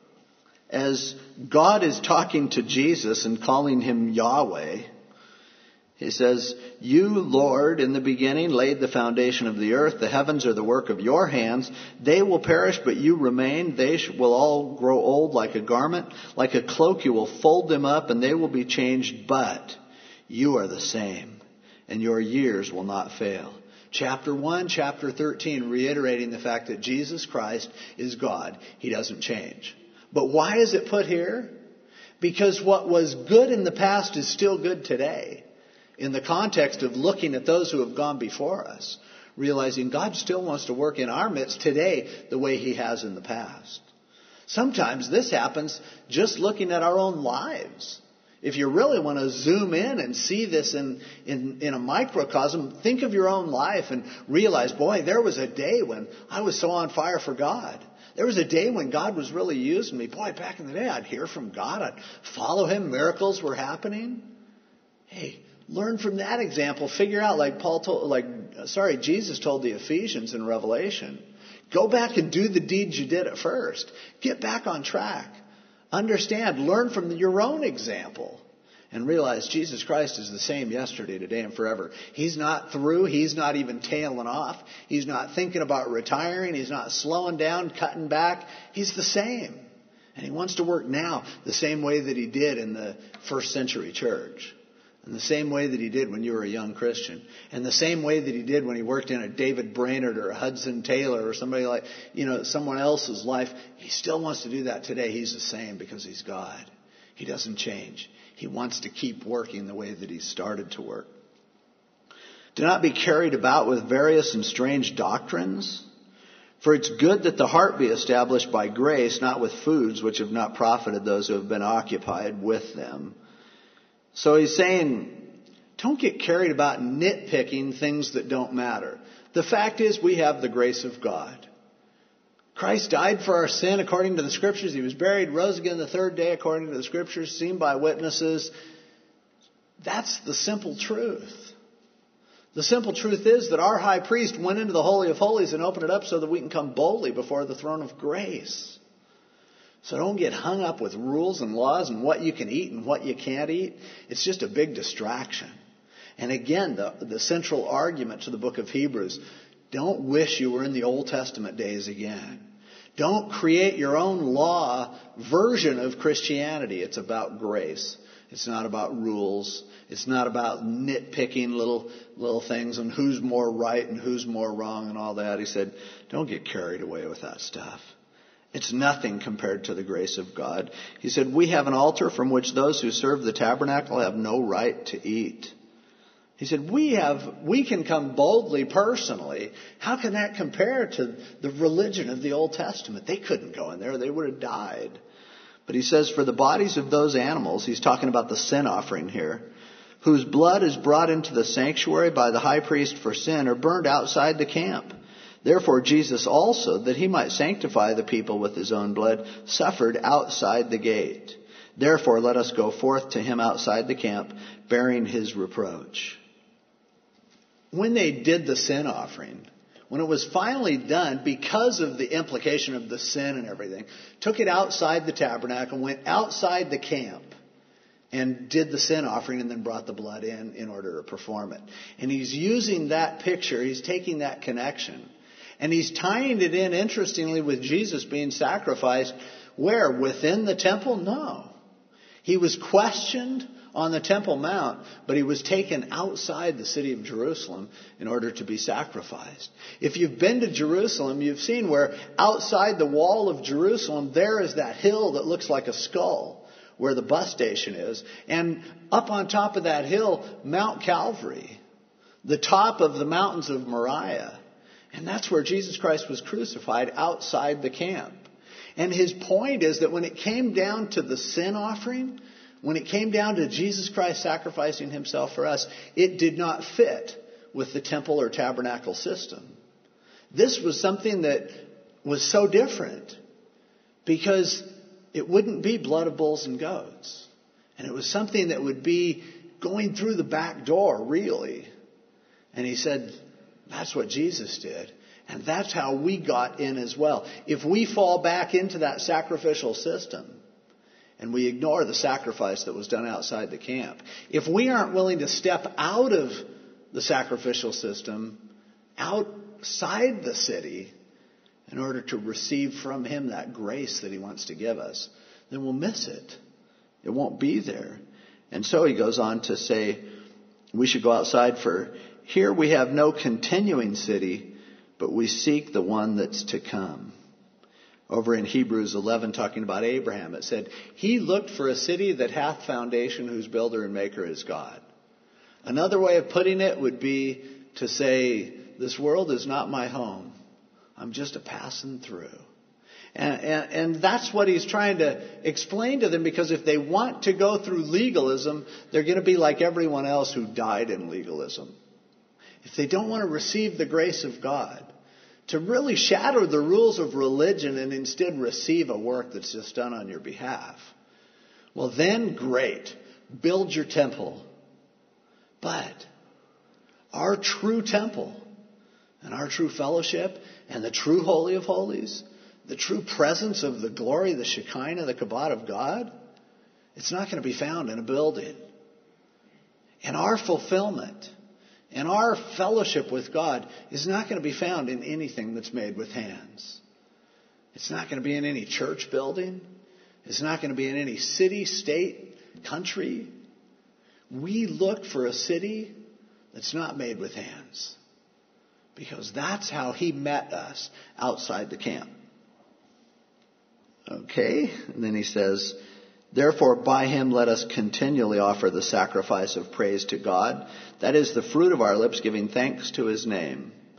S2: as God is talking to Jesus and calling him Yahweh, he says, you, Lord, in the beginning laid the foundation of the earth. The heavens are the work of your hands. They will perish, but you remain. They will all grow old like a garment. Like a cloak, you will fold them up, and they will be changed. But you are the same, and your years will not fail. Chapter one, chapter thirteen, reiterating the fact that Jesus Christ is God. He doesn't change. But why is it put here? Because what was good in the past is still good today. In the context of looking at those who have gone before us, realizing God still wants to work in our midst today the way He has in the past. Sometimes this happens just looking at our own lives. If you really want to zoom in and see this in, in, in a microcosm, think of your own life and realize, boy, there was a day when I was so on fire for God. There was a day when God was really using me. Boy, back in the day, I'd hear from God. I'd follow Him. Miracles were happening. Hey, learn from that example. Figure out, like Paul told, like, sorry, Jesus told the Ephesians in Revelation, go back and do the deeds you did at first. Get back on track. Understand, learn from your own example and realize Jesus Christ is the same yesterday, today, and forever. He's not through. He's not even tailing off. He's not thinking about retiring. He's not slowing down, cutting back. He's the same. And He wants to work now the same way that He did in the first century church. And the same way that He did when you were a young Christian. And the same way that He did when He worked in a David Brainerd or a Hudson Taylor or somebody like, you know, someone else's life. He still wants to do that today. He's the same because He's God. He doesn't change. He wants to keep working the way that He started to work. Do not be carried about with various and strange doctrines, For it's good that the heart be established by grace, not with foods which have not profited those who have been occupied with them. So he's saying, don't get carried about nitpicking things that don't matter. The fact is, we have the grace of God. Christ died for our sin according to the Scriptures. He was buried, rose again the third day according to the Scriptures, seen by witnesses. That's the simple truth. The simple truth is that our high priest went into the Holy of Holies and opened it up so that we can come boldly before the throne of grace. So don't get hung up with rules and laws and what you can eat and what you can't eat. It's just a big distraction. And again, the, the central argument to the book of Hebrews, don't wish you were in the Old Testament days again. Don't create your own law version of Christianity. It's about grace. It's not about rules. It's not about nitpicking little little things and who's more right and who's more wrong and all that. He said, don't get carried away with that stuff. It's nothing compared to the grace of God. He said, we have an altar from which those who serve the tabernacle have no right to eat. He said, we have, we can come boldly personally. How can that compare to the religion of the Old Testament? They couldn't go in there. They would have died. But he says, for the bodies of those animals, he's talking about the sin offering here, whose blood is brought into the sanctuary by the high priest for sin, are burned outside the camp. Therefore, Jesus also, that he might sanctify the people with his own blood, suffered outside the gate. Therefore, let us go forth to him outside the camp, bearing his reproach. When they did the sin offering, when it was finally done, because of the implication of the sin and everything, took it outside the tabernacle, went outside the camp, and did the sin offering and then brought the blood in in order to perform it. And he's using that picture, he's taking that connection, and he's tying it in, interestingly, with Jesus being sacrificed. Where? Within the temple? No. He was questioned on the Temple Mount, but he was taken outside the city of Jerusalem in order to be sacrificed. If you've been to Jerusalem, you've seen where outside the wall of Jerusalem, there is that hill that looks like a skull, where the bus station is. And up on top of that hill, Mount Calvary, the top of the mountains of Moriah. And that's where Jesus Christ was crucified, outside the camp. And his point is that when it came down to the sin offering, when it came down to Jesus Christ sacrificing himself for us, it did not fit with the temple or tabernacle system. This was something that was so different because it wouldn't be blood of bulls and goats. And it was something that would be going through the back door, really. And he said, that's what Jesus did. And that's how we got in as well. If we fall back into that sacrificial system, and we ignore the sacrifice that was done outside the camp, if we aren't willing to step out of the sacrificial system, outside the city, in order to receive from him that grace that he wants to give us, then we'll miss it. It won't be there. And so he goes on to say, we should go outside, for here we have no continuing city, but we seek the one that's to come. Over in Hebrews eleven, talking about Abraham, it said, he looked for a city that hath foundation, whose builder and maker is God. Another way of putting it would be to say, this world is not my home. I'm just a passing through. And, and, and that's what he's trying to explain to them, because if they want to go through legalism, they're going to be like everyone else who died in legalism. If they don't want to receive the grace of God, to really shatter the rules of religion and instead receive a work that's just done on your behalf, well then, great. Build your temple. But our true temple and our true fellowship and the true Holy of Holies, the true presence of the glory, the Shekinah, the Kabod of God, it's not going to be found in a building. And our fulfillment and our fellowship with God is not going to be found in anything that's made with hands. It's not going to be in any church building. It's not going to be in any city, state, country. We look for a city that's not made with hands, because that's how he met us outside the camp. Okay, and then he says, therefore, by him let us continually offer the sacrifice of praise to God. That is the fruit of our lips, giving thanks to his name.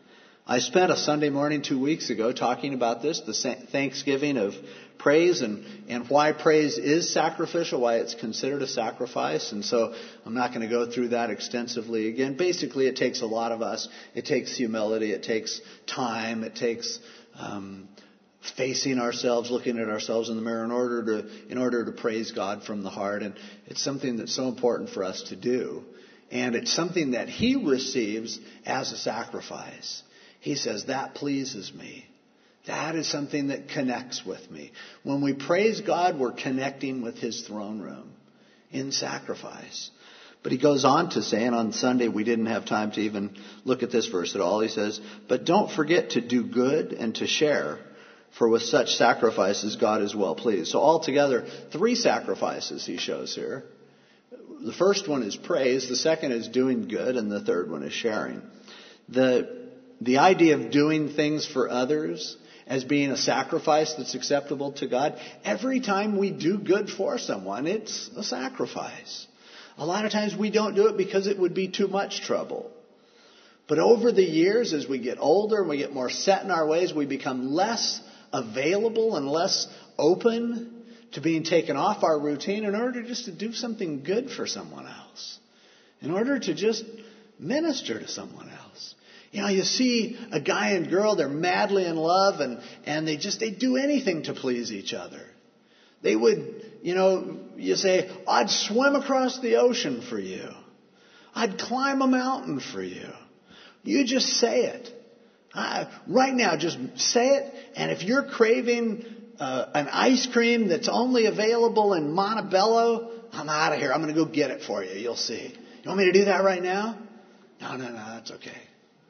S2: I spent a Sunday morning two weeks ago talking about this, the thanksgiving of praise and, and why praise is sacrificial, why it's considered a sacrifice. And so I'm not going to go through that extensively again. Basically, it takes a lot of us. It takes humility. It takes time. It takes um, facing ourselves, looking at ourselves in the mirror in order to in order to praise God from the heart. And it's something that's so important for us to do. And it's something that He receives as a sacrifice. He says, that pleases me. That is something that connects with me. When we praise God, we're connecting with His throne room in sacrifice. But he goes on to say, and on Sunday we didn't have time to even look at this verse at all. He says, but don't forget to do good and to share, for with such sacrifices God is well pleased. So altogether, three sacrifices he shows here. The first one is praise, the second is doing good, and the third one is sharing. The The idea of doing things for others as being a sacrifice that's acceptable to God, every time we do good for someone, it's a sacrifice. A lot of times we don't do it because it would be too much trouble. But over the years, as we get older and we get more set in our ways, we become less available and less open to being taken off our routine in order just to do something good for someone else, in order to just minister to someone else. You know, you see a guy and girl, they're madly in love, and, and they just, they do anything to please each other. They would, you know, you say, I'd swim across the ocean for you. I'd climb a mountain for you. You just say it. I, right now, just say it. And if you're craving uh, an ice cream that's only available in Montebello, I'm out of here. I'm going to go get it for you. You'll see. You want me to do that right now? No, no, no, that's okay.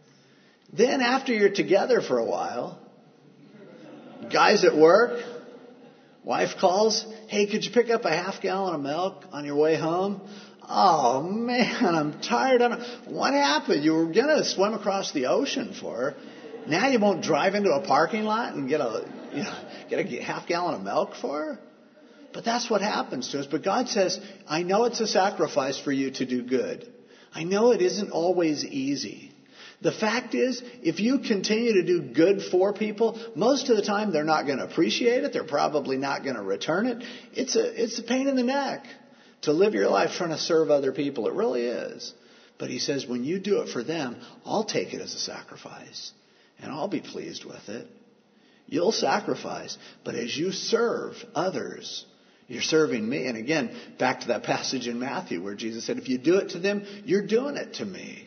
S2: Then after you're together for a while, guys at work, wife calls, hey, could you pick up a half gallon of milk on your way home? Oh, man, I'm tired. I don't, what happened? You were going to swim across the ocean for her. Now you won't drive into a parking lot and get a, you know, get a half gallon of milk for her? But that's what happens to us. But God says, I know it's a sacrifice for you to do good. I know it isn't always easy. The fact is, if you continue to do good for people, most of the time they're not going to appreciate it. They're probably not going to return it. It's a, it's a pain in the neck to live your life trying to serve other people. It really is. But he says, when you do it for them, I'll take it as a sacrifice. And I'll be pleased with it. You'll sacrifice. But as you serve others, you're serving me. And again, back to that passage in Matthew where Jesus said, if you do it to them, you're doing it to me.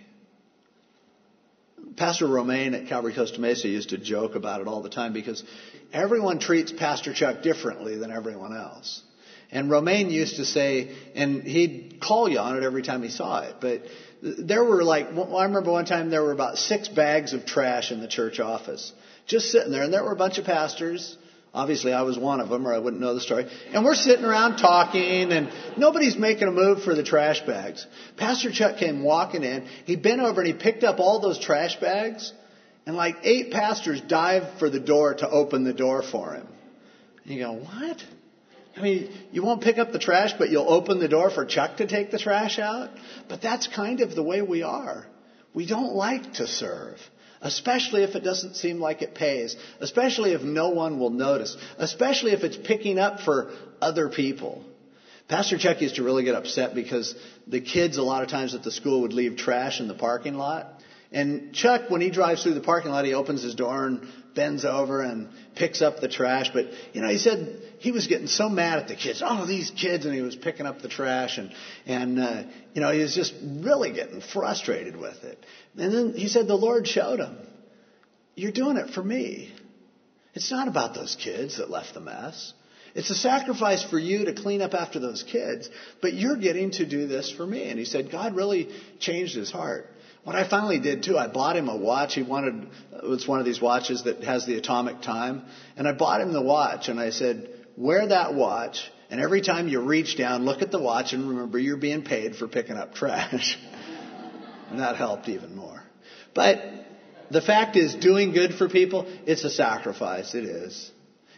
S2: Pastor Romaine at Calvary Costa Mesa used to joke about it all the time because everyone treats Pastor Chuck differently than everyone else. And Romaine used to say, and he'd call you on it every time he saw it, but there were like, I remember one time there were about six bags of trash in the church office, just sitting there, and there were a bunch of pastors. Obviously, I was one of them, or I wouldn't know the story. And we're sitting around talking, and nobody's making a move for the trash bags. Pastor Chuck came walking in. He bent over and he picked up all those trash bags, and like eight pastors dived for the door to open the door for him. And you go, what? I mean, you won't pick up the trash, but you'll open the door for Chuck to take the trash out? But that's kind of the way we are. We don't like to serve. Especially if it doesn't seem like it pays. Especially if no one will notice. Especially if it's picking up for other people. Pastor Chuck used to really get upset because the kids a lot of times at the school would leave trash in the parking lot. And Chuck, when he drives through the parking lot, he opens his door and bends over and picks up the trash. But, you know, he said he was getting so mad at the kids. Oh, these kids. And he was picking up the trash. And, and uh, you know, he was just really getting frustrated with it. And then he said the Lord showed him, you're doing it for me. It's not about those kids that left the mess. It's a sacrifice for you to clean up after those kids. But you're getting to do this for me. And he said God really changed his heart. What I finally did, too, I bought him a watch. He wanted, it's one of these watches that has the atomic time. And I bought him the watch. And I said, wear that watch. And every time you reach down, look at the watch and remember you're being paid for picking up trash. And that helped even more. But the fact is, doing good for people, it's a sacrifice. It is.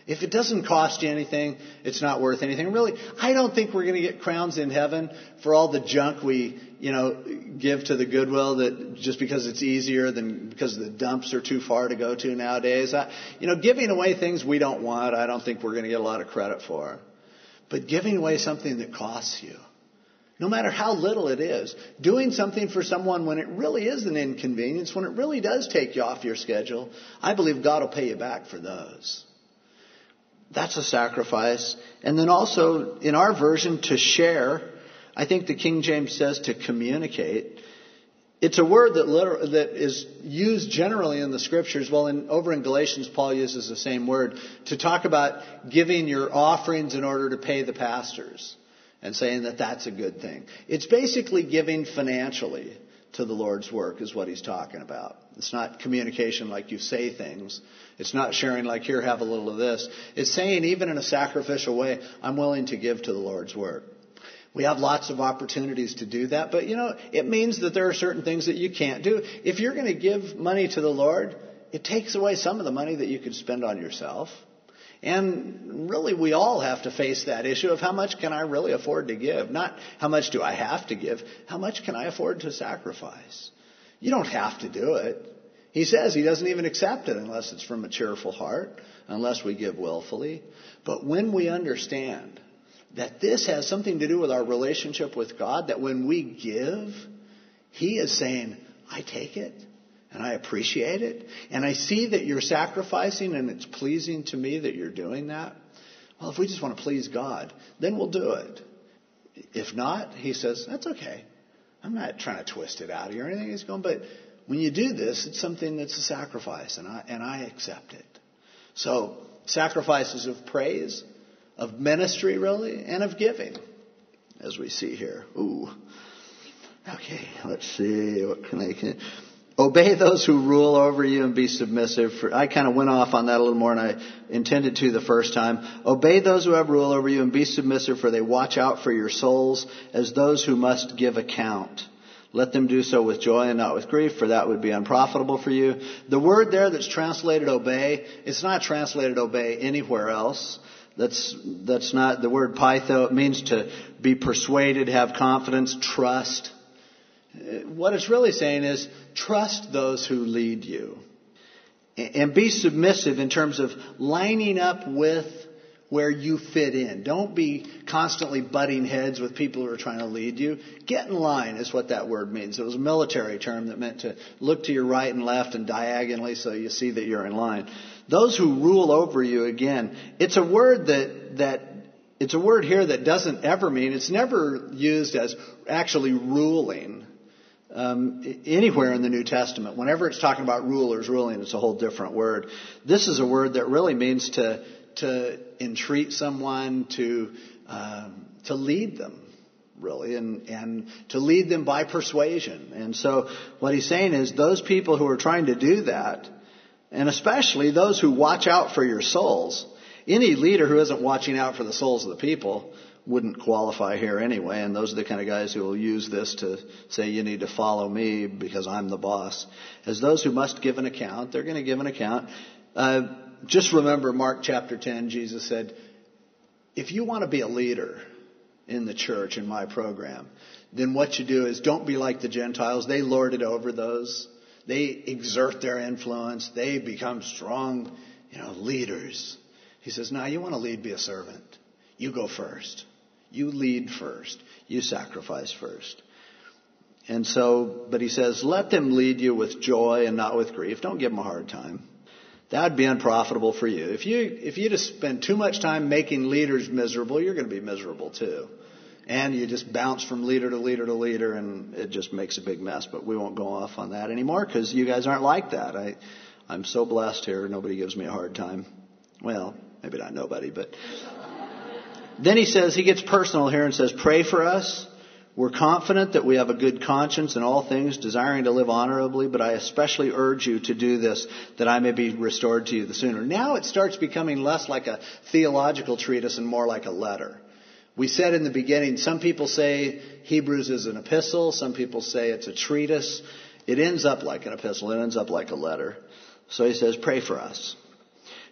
S2: If it doesn't cost you anything, it's not worth anything. Really, I don't think we're going to get crowns in heaven for all the junk we, you know, give to the Goodwill that just because it's easier than because the dumps are too far to go to nowadays. I, you know, giving away things we don't want, I don't think we're going to get a lot of credit for. But giving away something that costs you, no matter how little it is, doing something for someone when it really is an inconvenience, when it really does take you off your schedule, I believe God will pay you back for those. That's a sacrifice. And then also, in our version, to share. I think the King James says to communicate. It's a word that liter- that is used generally in the Scriptures. Well, in, over in Galatians, Paul uses the same word to talk about giving your offerings in order to pay the pastors and saying that that's a good thing. It's basically giving financially to the Lord's work is what he's talking about. It's not communication like you say things. It's not sharing like, here, have a little of this. It's saying, even in a sacrificial way, I'm willing to give to the Lord's work. We have lots of opportunities to do that, but, you know, it means that there are certain things that you can't do. If you're going to give money to the Lord, it takes away some of the money that you could spend on yourself. And really, we all have to face that issue of how much can I really afford to give? Not how much do I have to give? How much can I afford to sacrifice? You don't have to do it. He says he doesn't even accept it unless it's from a cheerful heart, unless we give willfully. But when we understand that this has something to do with our relationship with God, that when we give, he is saying, I take it. And I appreciate it. And I see that you're sacrificing and it's pleasing to me that you're doing that. Well, if we just want to please God, then we'll do it. If not, he says, that's okay. I'm not trying to twist it out of you or anything. He's going, but when you do this, it's something that's a sacrifice, and I, and I accept it. So sacrifices of praise, of ministry really, and of giving, as we see here. Ooh. Okay, let's see. What can I... Can, Obey those who rule over you and be submissive. For, I kind of went off on that a little more than I intended to the first time. Obey those who have rule over you and be submissive, for they watch out for your souls as those who must give account. Let them do so with joy and not with grief, for that would be unprofitable for you. The word there that's translated obey, it's not translated obey anywhere else. That's that's not the word pytho. It means to be persuaded, have confidence, trust. What it's really saying is trust those who lead you. And be submissive in terms of lining up with where you fit in. Don't be constantly butting heads with people who are trying to lead you. Get in line is what that word means. It was a military term that meant to look to your right and left and diagonally so you see that you're in line. Those who rule over you, again, it's a word that, that it's a word here that doesn't ever mean, it's never used as actually ruling. Um, anywhere in the New Testament, whenever it's talking about rulers ruling, it's a whole different word. This is a word that really means to to entreat someone, to um, to lead them, really, and and to lead them by persuasion. And so, what he's saying is, those people who are trying to do that, and especially those who watch out for your souls. Any leader who isn't watching out for the souls of the people wouldn't qualify here anyway, and those are the kind of guys who will use this to say you need to follow me because I'm the boss. As those who must give an account, they're going to give an account. Uh, just remember Mark chapter ten, Jesus said, if you want to be a leader in the church, in my program, then what you do is don't be like the Gentiles. They lord it over those. They exert their influence. They become strong, you know, leaders. He says, no, you want to lead, be a servant. You go first. You lead first. You sacrifice first. And so, but he says, let them lead you with joy and not with grief. Don't give them a hard time. That would be unprofitable for you. If you if you just spend too much time making leaders miserable, you're going to be miserable too. And you just bounce from leader to leader to leader, and it just makes a big mess. But we won't go off on that anymore because you guys aren't like that. I, I'm so blessed here. Nobody gives me a hard time. Well, maybe not nobody, but... Then he says, he gets personal here and says, pray for us. We're confident that we have a good conscience in all things, desiring to live honorably, but I especially urge you to do this, that I may be restored to you the sooner. Now it starts becoming less like a theological treatise and more like a letter. We said in the beginning, some people say Hebrews is an epistle. Some people say it's a treatise. It ends up like an epistle. It ends up like a letter. So he says, pray for us.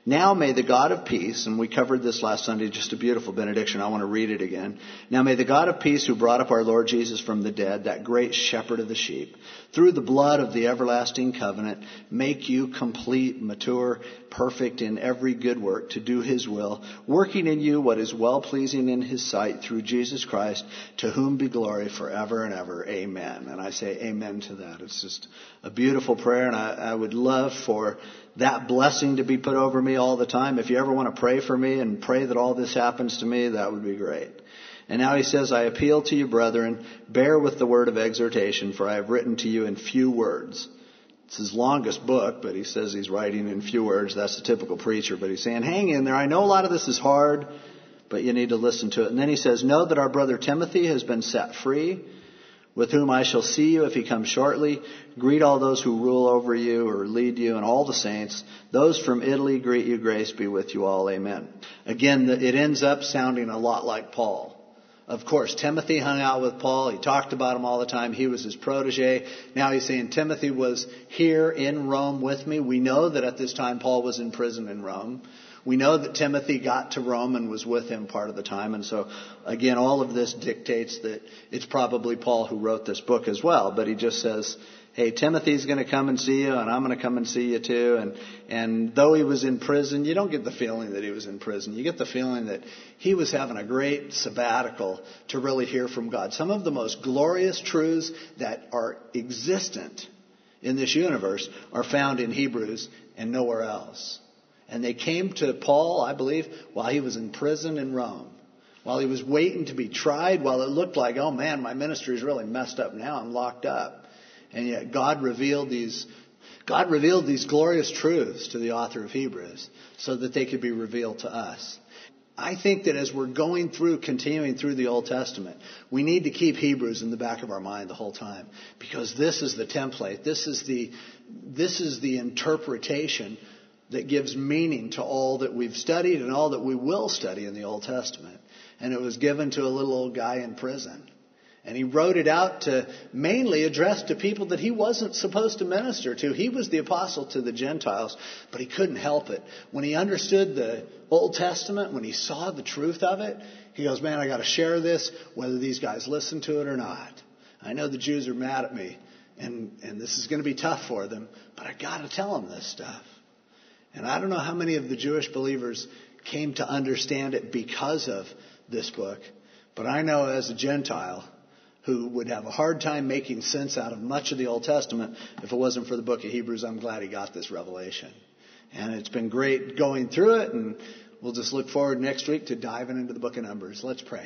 S2: Now may the God of peace, and we covered this last Sunday, just a beautiful benediction. I want to read it again. Now may the God of peace who brought up our Lord Jesus from the dead, that great shepherd of the sheep, through the blood of the everlasting covenant, make you complete, mature, perfect in every good work to do his will, working in you what is well-pleasing in his sight through Jesus Christ, to whom be glory forever and ever. Amen. And I say amen to that. It's just a beautiful prayer, and I, I would love for that blessing to be put over me all the time. If you ever want to pray for me and pray that all this happens to me, that would be great. And now he says, I appeal to you, brethren, bear with the word of exhortation, for I have written to you in few words. It's his longest book, but he says he's writing in few words. That's a typical preacher, but he's saying, hang in there. I know a lot of this is hard, but you need to listen to it. And then he says, know that our brother Timothy has been set free, with whom I shall see you if he comes shortly. Greet all those who rule over you or lead you and all the saints. Those from Italy greet you. Grace be with you all. Amen. Again, it ends up sounding a lot like Paul. Of course, Timothy hung out with Paul. He talked about him all the time. He was his protege. Now he's saying Timothy was here in Rome with me. We know that at this time Paul was in prison in Rome. We know that Timothy got to Rome and was with him part of the time. And so, again, all of this dictates that it's probably Paul who wrote this book as well. But he just says, hey, Timothy's going to come and see you, and I'm going to come and see you too. And and though he was in prison, you don't get the feeling that he was in prison. You get the feeling that he was having a great sabbatical to really hear from God. Some of the most glorious truths that are existent in this universe are found in Hebrews and nowhere else. And they came to Paul, I believe, while he was in prison in Rome. While he was waiting to be tried, while it looked like, oh man, my ministry is really messed up now. I'm locked up. And yet God revealed these, God revealed these glorious truths to the author of Hebrews so that they could be revealed to us. I think that as we're going through, continuing through the Old Testament, we need to keep Hebrews in the back of our mind the whole time, because this is the template. This is the, this is the interpretation that gives meaning to all that we've studied and all that we will study in the Old Testament. And it was given to a little old guy in prison. And he wrote it out to mainly address to people that he wasn't supposed to minister to. He was the apostle to the Gentiles, but he couldn't help it. When he understood the Old Testament, when he saw the truth of it, he goes, man, I got to share this, whether these guys listen to it or not. I know the Jews are mad at me, and, and this is going to be tough for them, but I got to tell them this stuff. And I don't know how many of the Jewish believers came to understand it because of this book, but I know as a Gentile who would have a hard time making sense out of much of the Old Testament, if it wasn't for the book of Hebrews, I'm glad he got this revelation. And it's been great going through it, and we'll just look forward next week to diving into the book of Numbers. Let's pray.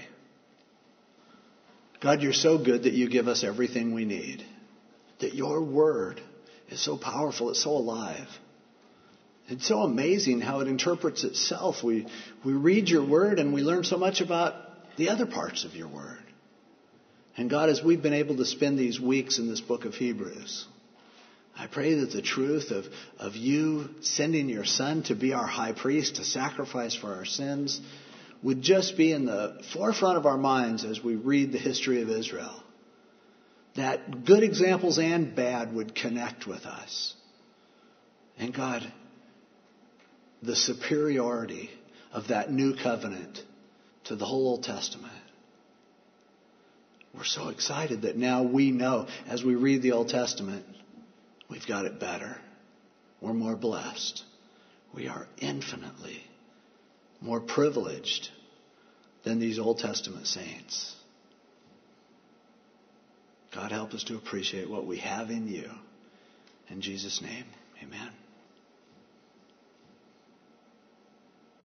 S2: God, you're so good that you give us everything we need, that your word is so powerful, it's so alive. It's so amazing how it interprets itself. We we read your word and we learn so much about the other parts of your word. And God, as we've been able to spend these weeks in this book of Hebrews, I pray that the truth of, of you sending your son to be our high priest, to sacrifice for our sins, would just be in the forefront of our minds as we read the history of Israel. That good examples and bad would connect with us. And God, the superiority of that new covenant to the whole Old Testament. We're so excited that now we know, as we read the Old Testament, we've got it better. We're more blessed. We are infinitely more privileged than these Old Testament saints. God, help us to appreciate what we have in you. In Jesus' name, amen.